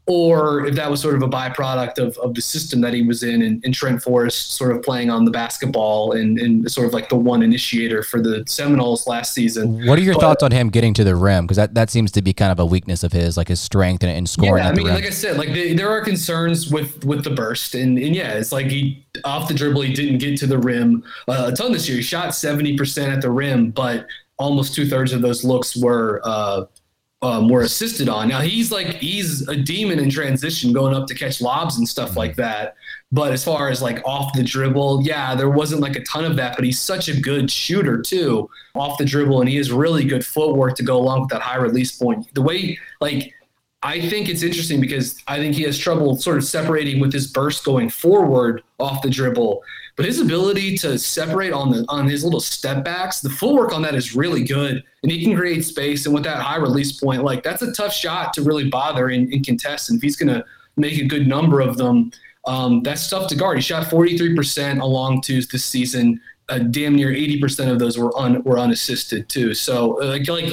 or if that was sort of a byproduct of, of the system that he was in, and, and Trent Forrest sort of playing on the basketball and, and sort of like the one initiator for the Seminoles last season. What are your but, thoughts on him getting to the rim? Because that, that seems to be kind of a weakness of his, like his strength and, and scoring. Yeah, at I mean, the rim. like I said, like the, there are concerns with, with the burst. And, and yeah, it's like he off the dribble, he didn't get to the rim uh, a ton this year. He shot seventy percent at the rim, but almost two thirds of those looks were uh, Um, were assisted on. Now he's like, he's a demon in transition going up to catch lobs and stuff like that. But as far as like off the dribble, yeah, there wasn't like a ton of that, but he's such a good shooter too off the dribble. And he has really good footwork to go along with that high release point. The way, like, I think it's interesting because I think he has trouble sort of separating with his burst going forward off the dribble, but his ability to separate on the on his little step backs, the footwork on that is really good, and he can create space. And with that high release point, like that's a tough shot to really bother and, and contest. And if he's going to make a good number of them, um, that's tough to guard. He shot forty-three percent along twos this season. Uh, damn near eighty percent of those were un, were unassisted too. So like like.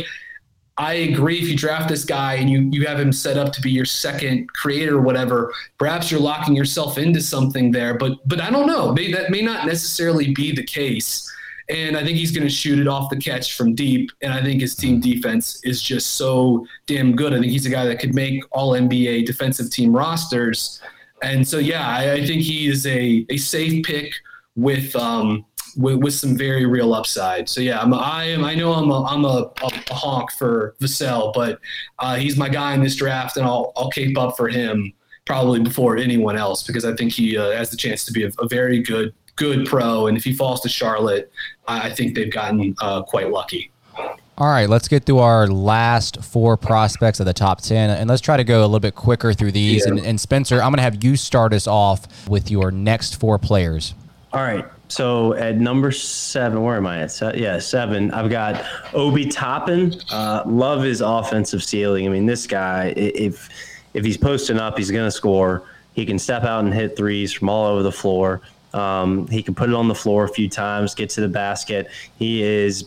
I agree. If you draft this guy and you, you have him set up to be your second creator or whatever, perhaps you're locking yourself into something there. But but I don't know. Maybe that may not necessarily be the case. And I think he's going to shoot it off the catch from deep. And I think his team defense is just so damn good. I think he's a guy that could make all N B A defensive team rosters. And so, yeah, I, I think he is a, a safe pick with um, – With, with some very real upside. So yeah, I'm a, I am. I know I'm a I'm a, a, a honk for Vassell, but uh, he's my guy in this draft, and I'll I'll cape up for him probably before anyone else because I think he uh, has the chance to be a, a very good good pro. And if he falls to Charlotte, I, I think they've gotten uh, quite lucky. All right, let's get through our last four prospects of the top ten, and let's try to go a little bit quicker through these. Yeah. And, and Spencer, I'm going to have you start us off with your next four players. All right. So at number seven, where am I at? Se- yeah, seven. I've got Obi Toppin. Uh, love his offensive ceiling. I mean, this guy, if if he's posting up, he's going to score. He can step out and hit threes from all over the floor. Um, he can put it on the floor a few times, get to the basket. He is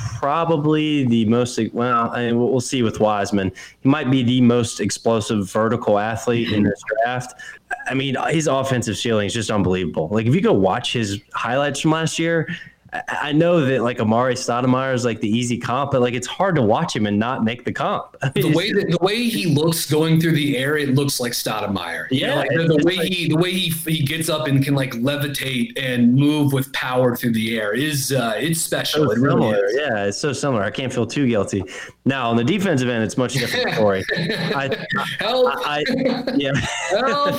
probably the most, well, I mean, we'll see with Wiseman. He might be the most explosive vertical athlete in this draft. I mean, his offensive ceiling is just unbelievable. Like, if you go watch his highlights from last year, I know that, like, Amari Stoudemire is, like, the easy comp, but, like, it's hard to watch him and not make the comp. I mean, the way that, the way he looks going through the air, it looks like Stoudemire. Yeah. You know, like, the, the way like, he the way he he gets up and can, like, levitate and move with power through the air is uh, it's special. So it really similar. is. Yeah, it's so similar. I can't feel too guilty. Now, on the defensive end, it's a much different story. I, Help. I, I, yeah. Help.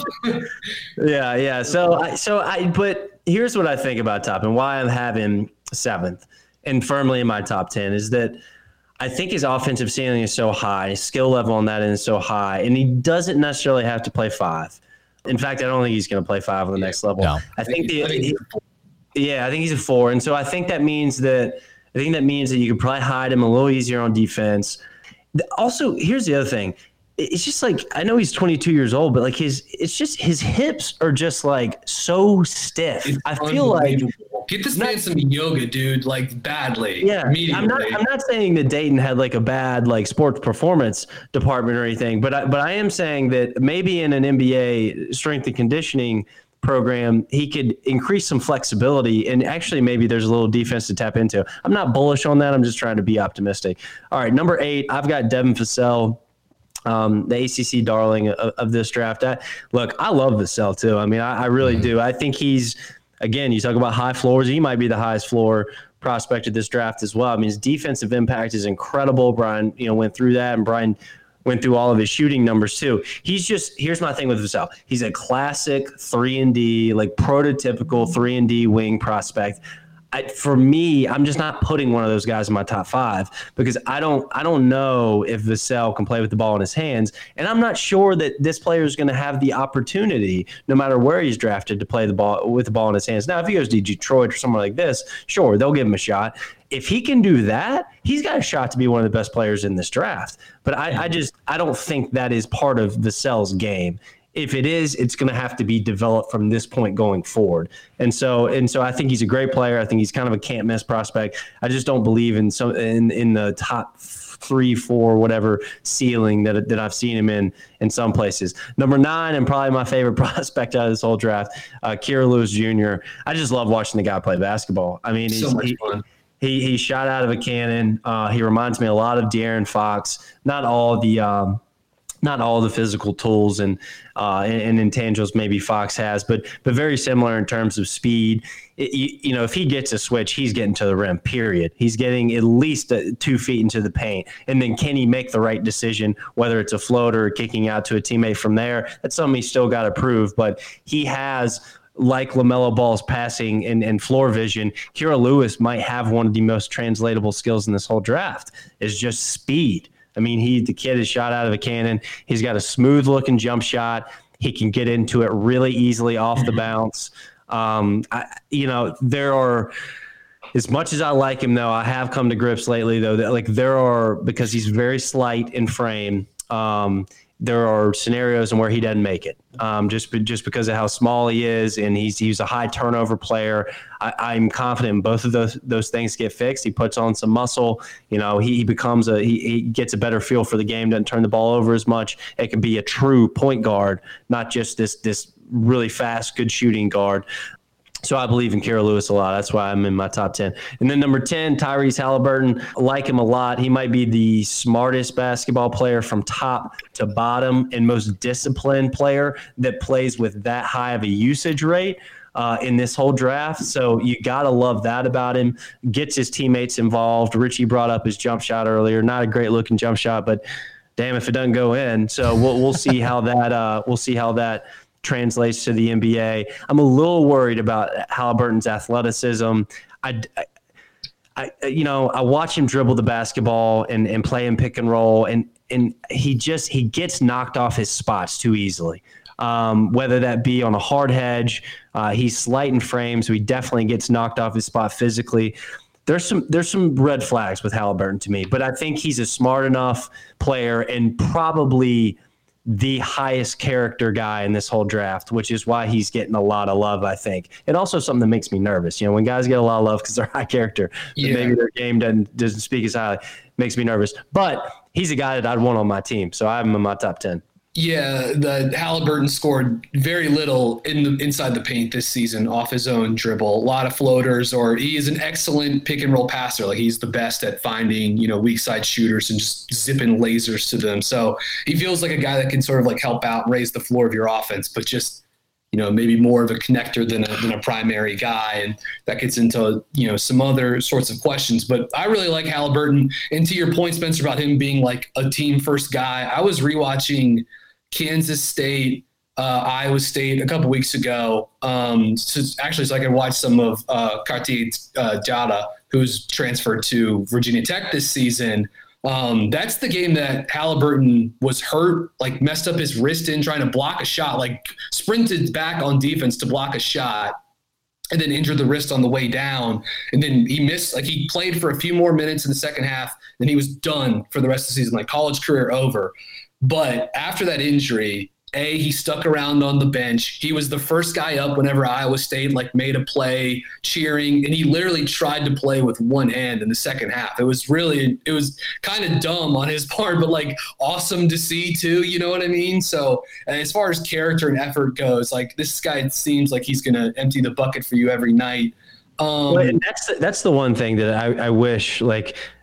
yeah, yeah. So, I, so I, but here's what I think about Top and why I'm having seventh and firmly in my top ten is that I think his offensive ceiling is so high, his skill level on that end is so high, and he doesn't necessarily have to play five. In fact, I don't think he's going to play five on the next level. No. I think the, he, yeah, I think he's a four, and so I think that means that I think that means that you could probably hide him a little easier on defense. Also, here's the other thing. It's just like, I know he's twenty-two years old, but like his, it's just his hips are just like so stiff. It's I feel like get this man some yoga, dude, like badly. Yeah, I'm not. I'm not saying that Dayton had like a bad like sports performance department or anything, but I, but I am saying that maybe in an N B A strength and conditioning program, he could increase some flexibility, and actually maybe there's a little defense to tap into. I'm not bullish on that. I'm just trying to be optimistic. All right, number eight, I've got Devin Vassell. Um, the A C C darling of, of this draft. I, look, I love Vassell too. I mean, I, I really do. I think he's, again, you talk about high floors. He might be the highest floor prospect of this draft as well. I mean, his defensive impact is incredible. Brian, you know, went through that, and Brian went through all of his shooting numbers too. He's just, here's my thing with Vassell. He's a classic three and D, like prototypical three and D wing prospect. I, for me, I'm just not putting one of those guys in my top five because I don't I don't know if Vassell can play with the ball in his hands, and I'm not sure that this player is going to have the opportunity, no matter where he's drafted, to play the ball with the ball in his hands. Now, if he goes to Detroit or somewhere like this, sure, they'll give him a shot. If he can do that, he's got a shot to be one of the best players in this draft. But I, I just I don't think that is part of Vassell's game. If it is, it's going to have to be developed from this point going forward. And so, and so, I think he's a great player. I think he's kind of a can't miss prospect. I just don't believe in some in in the top three, four, whatever ceiling that that I've seen him in in some places. Number nine, and probably my favorite prospect out of this whole draft, uh, Kira Lewis Junior I just love watching the guy play basketball. I mean, he's, so much he, fun. He he shot out of a cannon. Uh, he reminds me a lot of De'Aaron Fox. Not all the um, not all the physical tools and, uh, and and intangibles maybe Fox has, but but very similar in terms of speed. It, you, you know, if he gets a switch, he's getting to the rim, period. He's getting at least uh, two feet into the paint. And then can he make the right decision, whether it's a floater or kicking out to a teammate from there? That's something he's still got to prove. But he has, like LaMelo Ball's passing and, and floor vision, Kira Lewis might have one of the most translatable skills in this whole draft, is just speed. I mean, he the kid is shot out of a cannon. He's got a smooth-looking jump shot. He can get into it really easily off the bounce. Um, I, you know, there are, as much as I like him, though, I have come to grips lately, though, that like there are, because he's very slight in frame, um, there are scenarios in where he doesn't make it, um, just just because of how small he is, and he's he's a high turnover player. I, I'm confident both of those those things get fixed. He puts on some muscle, you know. He, he becomes a he, he gets a better feel for the game, doesn't turn the ball over as much. It can be a true point guard, not just this this really fast, good shooting guard. So I believe in Kira Lewis a lot. That's why I'm in my top ten. And then number ten, Tyrese Halliburton. I like him a lot. He might be the smartest basketball player from top to bottom and most disciplined player that plays with that high of a usage rate uh, in this whole draft. So you got to love that about him. Gets his teammates involved. Richie brought up his jump shot earlier. Not a great looking jump shot, but damn if it doesn't go in. So we'll we'll see how that uh, we'll see how that translates to the N B A. I'm a little worried about Halliburton's athleticism. I, I, you know, I watch him dribble the basketball and, and play him pick and roll, and and he just he gets knocked off his spots too easily. Um, whether that be on a hard hedge, uh, he's slight in frame, so he definitely gets knocked off his spot physically. There's some there's some red flags with Halliburton to me, but I think he's a smart enough player and probably the highest character guy in this whole draft, which is why he's getting a lot of love, I think. And also something that makes me nervous. You know, when guys get a lot of love because they're high character, yeah. but maybe their game doesn't doesn't speak as highly, makes me nervous. But he's a guy that I'd want on my team, so I have him in my top ten. Yeah, the Halliburton scored very little in the, inside the paint this season off his own dribble. A lot of floaters, or he is an excellent pick and roll passer. Like he's the best at finding, you know, weak side shooters and just zipping lasers to them. So he feels like a guy that can sort of like help out and raise the floor of your offense, but just, you know, maybe more of a connector than a, than a primary guy. And that gets into, you know, some other sorts of questions. But I really like Halliburton. And to your point, Spencer, about him being like a team first guy, I was rewatching Kansas State, uh, Iowa State a couple weeks ago. Um, so actually, so I could watch some of uh, Kartik uh, Jada, who's transferred to Virginia Tech this season. Um, that's the game that Halliburton was hurt, like messed up his wrist in trying to block a shot, like sprinted back on defense to block a shot, and then injured the wrist on the way down. And then he missed, like he played for a few more minutes in the second half, then he was done for the rest of the season, like college career over. But after that injury, A, he stuck around on the bench. He was the first guy up whenever Iowa State like made a play, cheering, and he literally tried to play with one hand in the second half. It was really, it was kind of dumb on his part, but like awesome to see too. You know what I mean? So as far as character and effort goes, like this guy seems like he's going to empty the bucket for you every night. Um, well, and that's that's the one thing that I, I wish, like,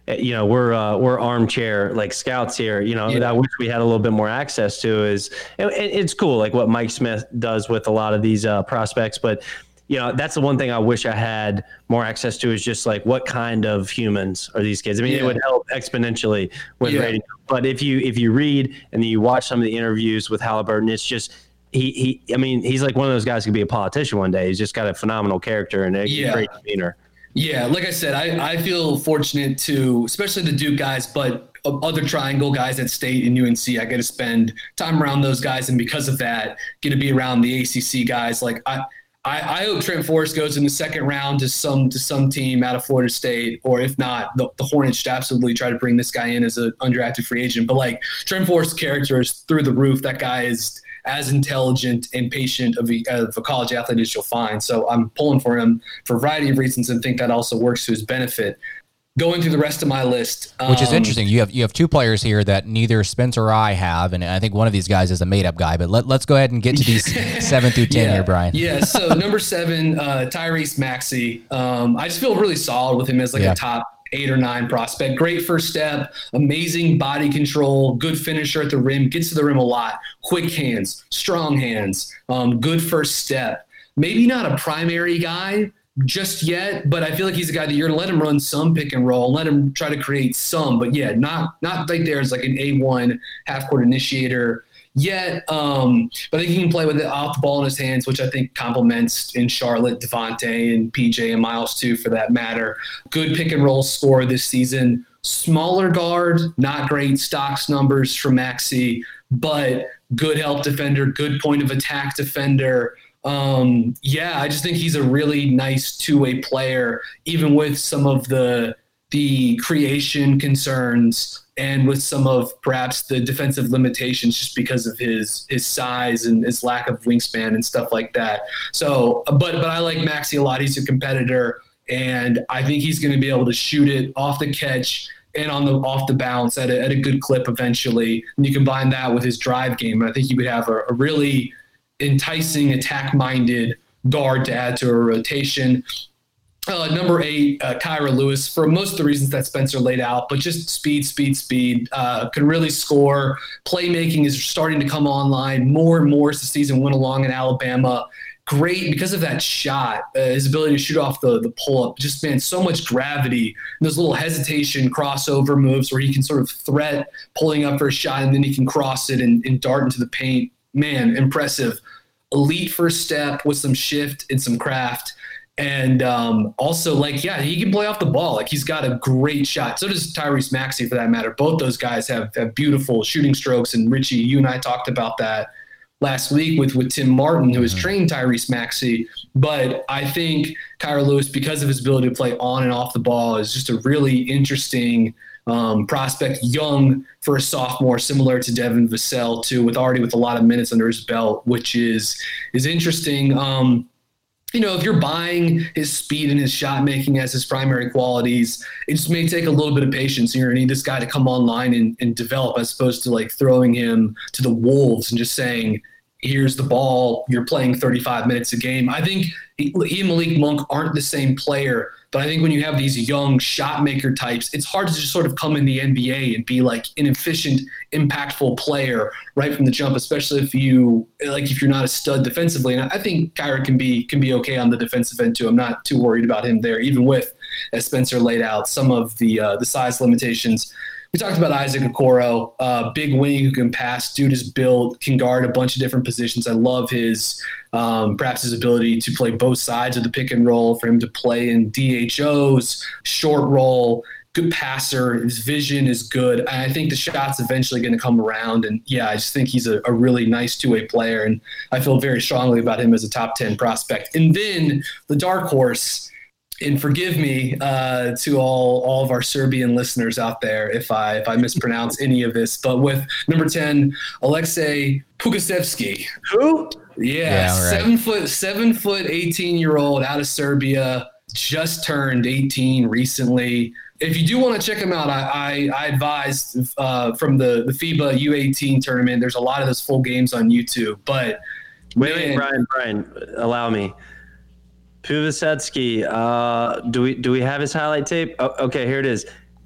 you know, we're uh, we're armchair like scouts here. You know, Yeah. that I wish we had a little bit more access to is it, it's cool, like what Mike Smith does with a lot of these uh, prospects. But you know, that's the one thing I wish I had more access to is just like what kind of humans are these kids? I mean, Yeah. it would help exponentially with Yeah. rating. But if you if you read and then you watch some of the interviews with Halliburton, it's just he he. I mean, he's like one of those guys who could be a politician one day. He's just got a phenomenal character and a Yeah. great demeanor. Yeah, like I said, I, I feel fortunate to, especially the Duke guys, but other triangle guys at State and U N C, I get to spend time around those guys. And because of that, get to be around the A C C guys. Like I, I, I hope Trent Forrest goes in the second round to some to some team out of Florida State, or if not, the, the Hornets should absolutely try to bring this guy in as an undrafted free agent. But like Trent Forrest's character is through the roof. That guy is as intelligent and patient of a, of a college athlete as you'll find. So I'm pulling for him for a variety of reasons and think that also works to his benefit. Going through the rest of my list. Which is um, interesting. You have you have two players here that neither Spencer or I have, and I think one of these guys is a made-up guy. But let, let's go ahead and get to these seven through ten yeah, here, Brian. Yeah, so number seven, uh, Tyrese Maxey. Um, I just feel really solid with him as like Yeah. a top eight or nine prospect. Great first step, amazing body control, good finisher at the rim, gets to the rim a lot, quick hands, strong hands, um, good first step. Maybe not a primary guy just yet, but I feel like he's a guy that you're gonna let him run some pick and roll, let him try to create some, but yeah, not not like there's like an A one half court initiator yet. Um, but I think he can play with it off the ball in his hands, which I think complements in Charlotte, Devontae and P J and Miles too, for that matter. Good pick and roll scorer this season. Smaller guard, not great stocks numbers for Maxey, but good help defender, good point of attack defender. Um, yeah, I just think he's a really nice two-way player, even with some of the the creation concerns and with some of perhaps the defensive limitations just because of his his size and his lack of wingspan and stuff like that. So, but but I like Maxey a lot. He's a competitor, and I think he's going to be able to shoot it off the catch and on the off the bounce at a, at a good clip eventually. And you combine that with his drive game, and I think you would have a, a really enticing, attack-minded guard to add to a rotation. Uh, number eight, uh, Kyra Lewis, for most of the reasons that Spencer laid out, but just speed, speed, speed, uh, can really score. Playmaking is starting to come online more and more as the season went along in Alabama. Great because of that shot, uh, his ability to shoot off the, the pull-up, just, man, so much gravity. And those little hesitation crossover moves where he can sort of threat pulling up for a shot and then he can cross it and, and dart into the paint. Man, impressive. Elite first step with some shift and some craft. And um, also, like, yeah, he can play off the ball. Like, he's got a great shot. So does Tyrese Maxey, for that matter. Both those guys have, have beautiful shooting strokes. And Richie, you and I talked about that last week with, with Tim Martin, who has trained Tyrese Maxey. But I think Kyra Lewis, because of his ability to play on and off the ball, is just a really interesting um, prospect, young for a sophomore, similar to Devin Vassell, too, with already with a lot of minutes under his belt, which is is interesting. Um, You know, if you're buying his speed and his shot making as his primary qualities, it just may take a little bit of patience. You're going to need this guy to come online and, and develop, as opposed to like throwing him to the wolves and just saying, here's the ball, you're playing thirty-five minutes a game. I think he, he and Malik Monk aren't the same player, but I think when you have these young shot maker types, it's hard to just sort of come in the N B A and be like an efficient, impactful player right from the jump, especially if you like if you're not a stud defensively. And I think Kyra can be can be okay on the defensive end too. I'm not too worried about him there, even with, as Spencer laid out, some of the uh, the size limitations. We talked about Isaac Okoro, uh, big wing who can pass. Dude is built, can guard a bunch of different positions. I love his, um, perhaps his ability to play both sides of the pick and roll, for him to play in D H Os, short roll, good passer. His vision is good. And I think the shot's eventually going to come around. And yeah, I just think he's a, a really nice two-way player. And I feel very strongly about him as a top ten prospect. And then the dark horse, and forgive me uh, to all all of our Serbian listeners out there if I if I mispronounce any of this, but with number ten, Alexei Pukasevsky. Who? Yeah, Yeah, right. seven foot seven foot eighteen year old out of Serbia, just turned eighteen recently. If you do want to check him out, I I, I advise uh, from the the FIBA U eighteen tournament. There's a lot of those full games on YouTube. But Wait, man, wait, Brian, Brian, allow me. Puvasetsky, uh, do we do we have his highlight tape? Oh, okay, here it is.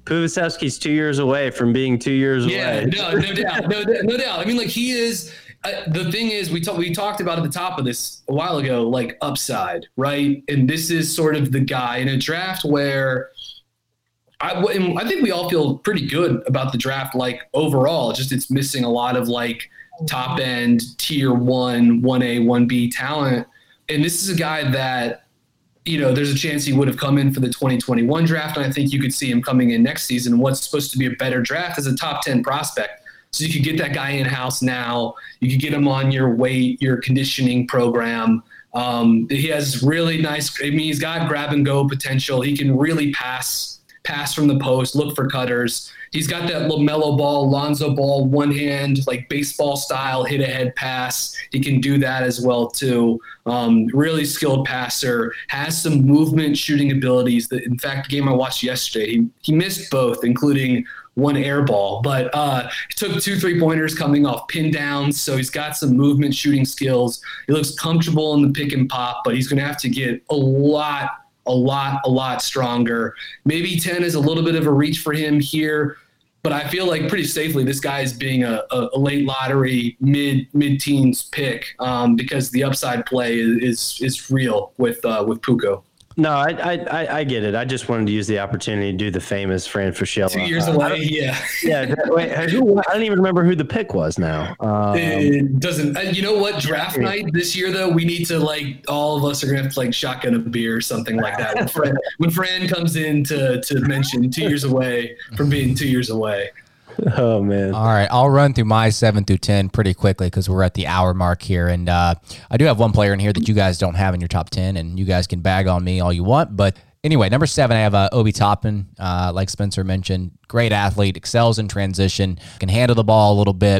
Puvasevsky's two years away from being two years yeah, away. Yeah, no, no doubt, no, no doubt. I mean, like he is. Uh, the thing is, we talked we talked about at the top of this a while ago, like upside, right? And this is sort of the guy in a draft where I, I think we all feel pretty good about the draft, like overall. Just it's missing a lot of like top end tier one, one A, one B talent. And this is a guy that, you know, there's a chance he would have come in for the twenty twenty-one draft. And I think you could see him coming in next season. And what's supposed to be a better draft as a top ten prospect. So you could get that guy in-house now. You could get him on your weight, your conditioning program. Um, he has really nice – I mean, he's got grab-and-go potential. He can really pass pass from the post, look for cutters. He's got that LaMelo Ball, Lonzo Ball, one-hand, like baseball-style hit-ahead pass. He can do that as well, too. Um, really skilled passer, has some movement shooting abilities. That, in fact, the game I watched yesterday, he, he missed both, including – one air ball, but uh, he took two three-pointers coming off pin downs, so he's got some movement shooting skills. He looks comfortable in the pick and pop, but he's going to have to get a lot, a lot, a lot stronger. Maybe ten is a little bit of a reach for him here, but I feel like pretty safely this guy is being a, a, a late lottery, mid mid-teens pick um, because the upside play is is, is real with uh, with Puko. No, I, I I get it. I just wanted to use the opportunity to do the famous Fran Fraschilla. Two years uh, away, yeah. Yeah, wait, who, I don't even remember who the pick was now. Um, it doesn't. You know what? Draft night this year, though, we need to, like, all of us are going to have to, like, shotgun a beer or something like that. When Fran, when Fran comes in to, to mention two years away from being two years away. Oh, man. All right. I'll run through my seven through ten pretty quickly because we're at the hour mark here. And uh, I do have one player in here that you guys don't have in your top ten, and you guys can bag on me all you want. But anyway, number seven, I have uh, Obi Toppin. Uh, like Spencer mentioned, great athlete, excels in transition, can handle the ball a little bit,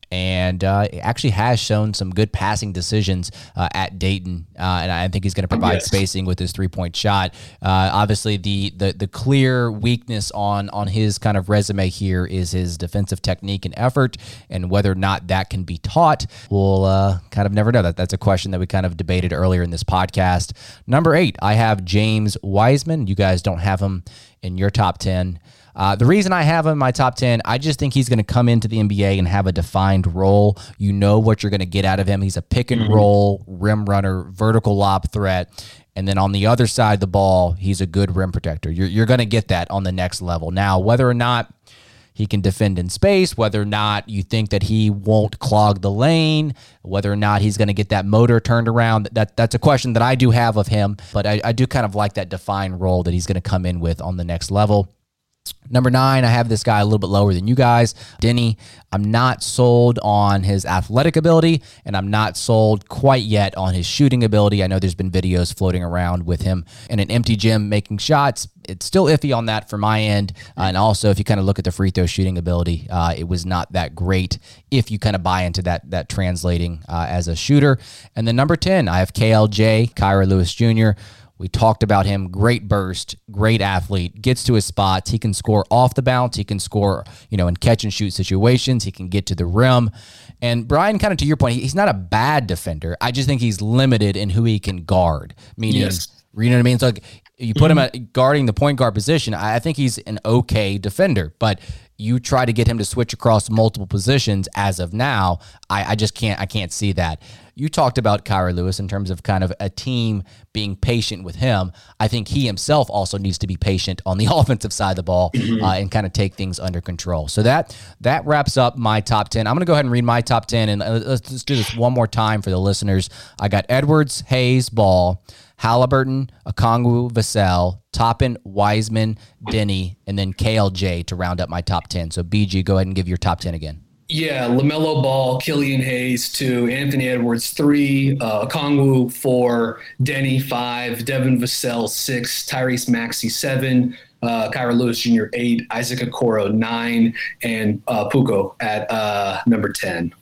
and uh, actually has shown some good passing decisions uh, at Dayton. Uh, and I think he's going to provide yes. spacing with his three-point shot. Uh, obviously, the, the the clear weakness on, on his kind of resume here is his defensive technique and effort, and whether or not that can be taught, we'll uh, kind of never know. That That's a question that we kind of debated earlier in this podcast. Number eight, I have James Wiseman. You guys don't have him in your top ten. Uh, the reason I have him in my top ten, I just think he's going to come into the N B A and have a defined role. You know what you're going to get out of him. He's a pick and mm-hmm. roll, rim runner, vertical lob threat. And then on the other side of the ball, he's a good rim protector. You're, you're going to get that on the next level. Now, whether or not he can defend in space, whether or not you think that he won't clog the lane, whether or not he's going to get that motor turned around, that that's a question that I do have of him. But I, I do kind of like that defined role that he's going to come in with on the next level. Number nine, I have this guy a little bit lower than you guys, Denny. I'm not sold on his athletic ability, and I'm not sold quite yet on his shooting ability. I know there's been videos floating around with him in an empty gym making shots. It's still iffy on that for my end. Uh, and also, if you kind of look at the free throw shooting ability, uh, it was not that great if you kind of buy into that that translating uh, as a shooter. And then number ten, I have K L J, Kira Lewis Junior We talked about him. Great burst, great athlete, gets to his spots. He can score off the bounce. He can score, you know, in catch and shoot situations. He can get to the rim. And Brian, kind of to your point, he's not a bad defender. I just think he's limited in who he can guard. Meaning, yes. you know what I mean? So like, you put mm-hmm. him at guarding the point guard position. I think he's an okay defender, but you try to get him to switch across multiple positions as of now. I, I just can't, I can't see that. You talked about Kira Lewis in terms of kind of a team being patient with him. I think he himself also needs to be patient on the offensive side of the ball mm-hmm. uh, and kind of take things under control. So that that wraps up my top ten. I'm going to go ahead and read my top ten, and let's, let's do this one more time for the listeners. I got Edwards, Hayes, Ball, Halliburton, Okongwu, Vassell, Toppin, Wiseman, Denny, and then K L J to round up my top ten. So B G, go ahead and give your top ten again. Yeah, LaMelo Ball, Killian Hayes, two, Anthony Edwards, three, uh, Okongwu, four, Denny, five, Devin Vassell, six, Tyrese Maxey, seven, uh, Kira Lewis Junior, eight, Isaac Okoro, nine, and uh, Puko at uh, number ten.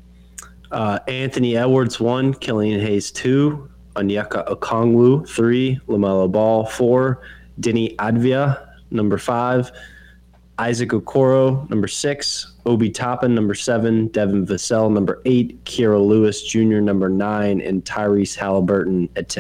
Uh, Anthony Edwards, one, Killian Hayes, two, Onyeka Okongwu, three, LaMelo Ball, four, Denny Advia, number five, Isaac Okoro, number six, Obi Toppin, number seven, Devin Vassell, number eight, Kira Lewis Junior, number nine, and Tyrese Halliburton at ten.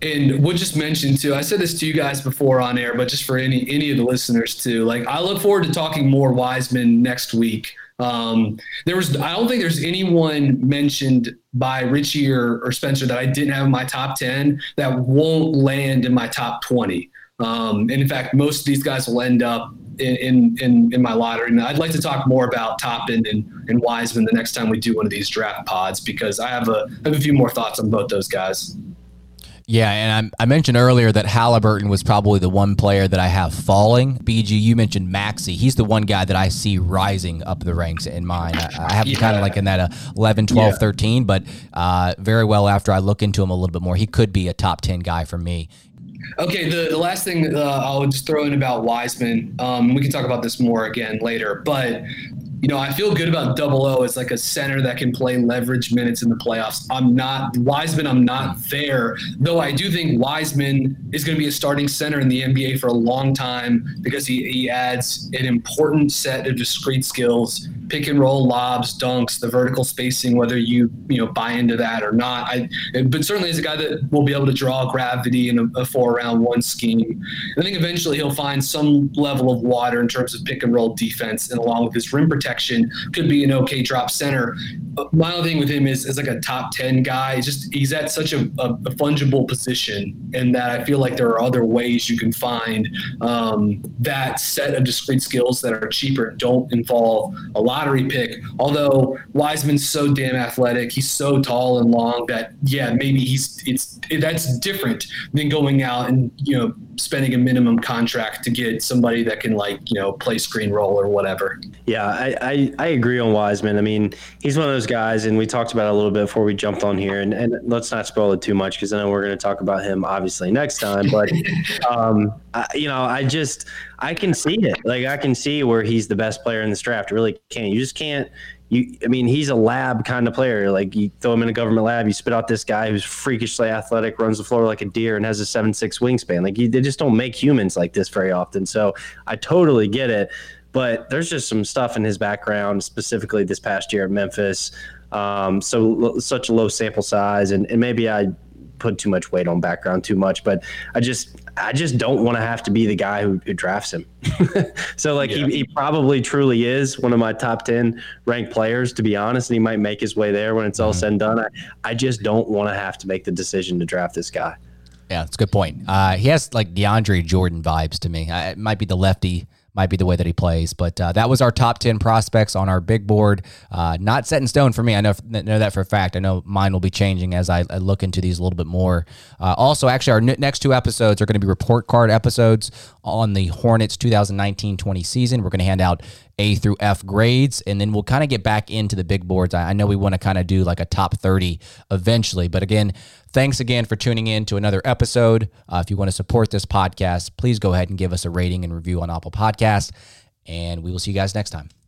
And we'll just mention too, I said this to you guys before on air, but just for any any of the listeners too, like I look forward to talking more Wiseman next week. Um, there was, I don't think there's anyone mentioned by Richie or, or Spencer that I didn't have in my top ten that won't land in my top twenty. Um, and in fact, most of these guys will end up in, in, in, in my lottery. And I'd like to talk more about Toppin and, and Wiseman the next time we do one of these draft pods, because I have a, I have a few more thoughts on both those guys. Yeah, and I, I mentioned earlier that Halliburton was probably the one player that I have falling. B G, you mentioned Maxey. He's the one guy that I see rising up the ranks in mine. I, I have him yeah. kind of like in that uh, eleven, twelve, yeah. thirteen, but uh, very well after I look into him a little bit more, he could be a top ten guy for me. Okay, the, the last thing uh, I'll just throw in about Wiseman, um, we can talk about this more again later, but you know, I feel good about Double O as like a center that can play leverage minutes in the playoffs. I'm not Wiseman. I'm not there, though. I do think Wiseman is going to be a starting center in the N B A for a long time because he, he adds an important set of discrete skills, pick and roll, lobs, dunks, the vertical spacing, whether you, you know, buy into that or not. I, but certainly is a guy that will be able to draw gravity in a, a four round one scheme. I think eventually he'll find some level of water in terms of pick and roll defense, and along with his rim protection, could be an okay drop center. My only thing with him is, is like a top ten guy. He's just he's at such a, a, a fungible position, and that I feel like there are other ways you can find um, that set of discrete skills that are cheaper and don't involve a lottery pick. Although Wiseman's so damn athletic, he's so tall and long that yeah, maybe he's it's that's different than going out and you know spending a minimum contract to get somebody that can like you know play screen roll or whatever. Yeah, I, I, I agree on Wiseman. I mean, he's one of those guys, and we talked about it a little bit before we jumped on here, and, and let's not spoil it too much because I know we're going to talk about him obviously next time. But, um, I, you know, I just I can see it. Like, I can see where he's the best player in this draft. I really can. You just can't. You, I mean, he's a lab kind of player. Like, you throw him in a government lab, you spit out this guy who's freakishly athletic, runs the floor like a deer, and has a seven six wingspan. Like, you, they just don't make humans like this very often. So I totally get it. But there's just some stuff in his background, specifically this past year at Memphis. Um, so such a low sample size, and, and maybe I put too much weight on background too much. But I just I just don't want to have to be the guy who, who drafts him. So like yeah. he, he probably truly is one of my top ten ranked players, to be honest, and he might make his way there when it's all mm-hmm. said and done. I, I just don't want to have to make the decision to draft this guy. Yeah, that's a good point. Uh, he has like DeAndre Jordan vibes to me. I, it might be the lefty. Might be the way that he plays, but uh, that was our top ten prospects on our big board. Uh, not set in stone for me. I know know that for a fact. I know mine will be changing as I, I look into these a little bit more. Uh, also, actually, our n- next two episodes are going to be report card episodes on the Hornets twenty nineteen twenty season. We're going to hand out A through F grades, and then we'll kind of get back into the big boards. I, I know we want to kind of do like a top thirty eventually, but again, thanks again for tuning in to another episode. Uh, if you want to support this podcast, please go ahead and give us a rating and review on Apple Podcasts, and we will see you guys next time.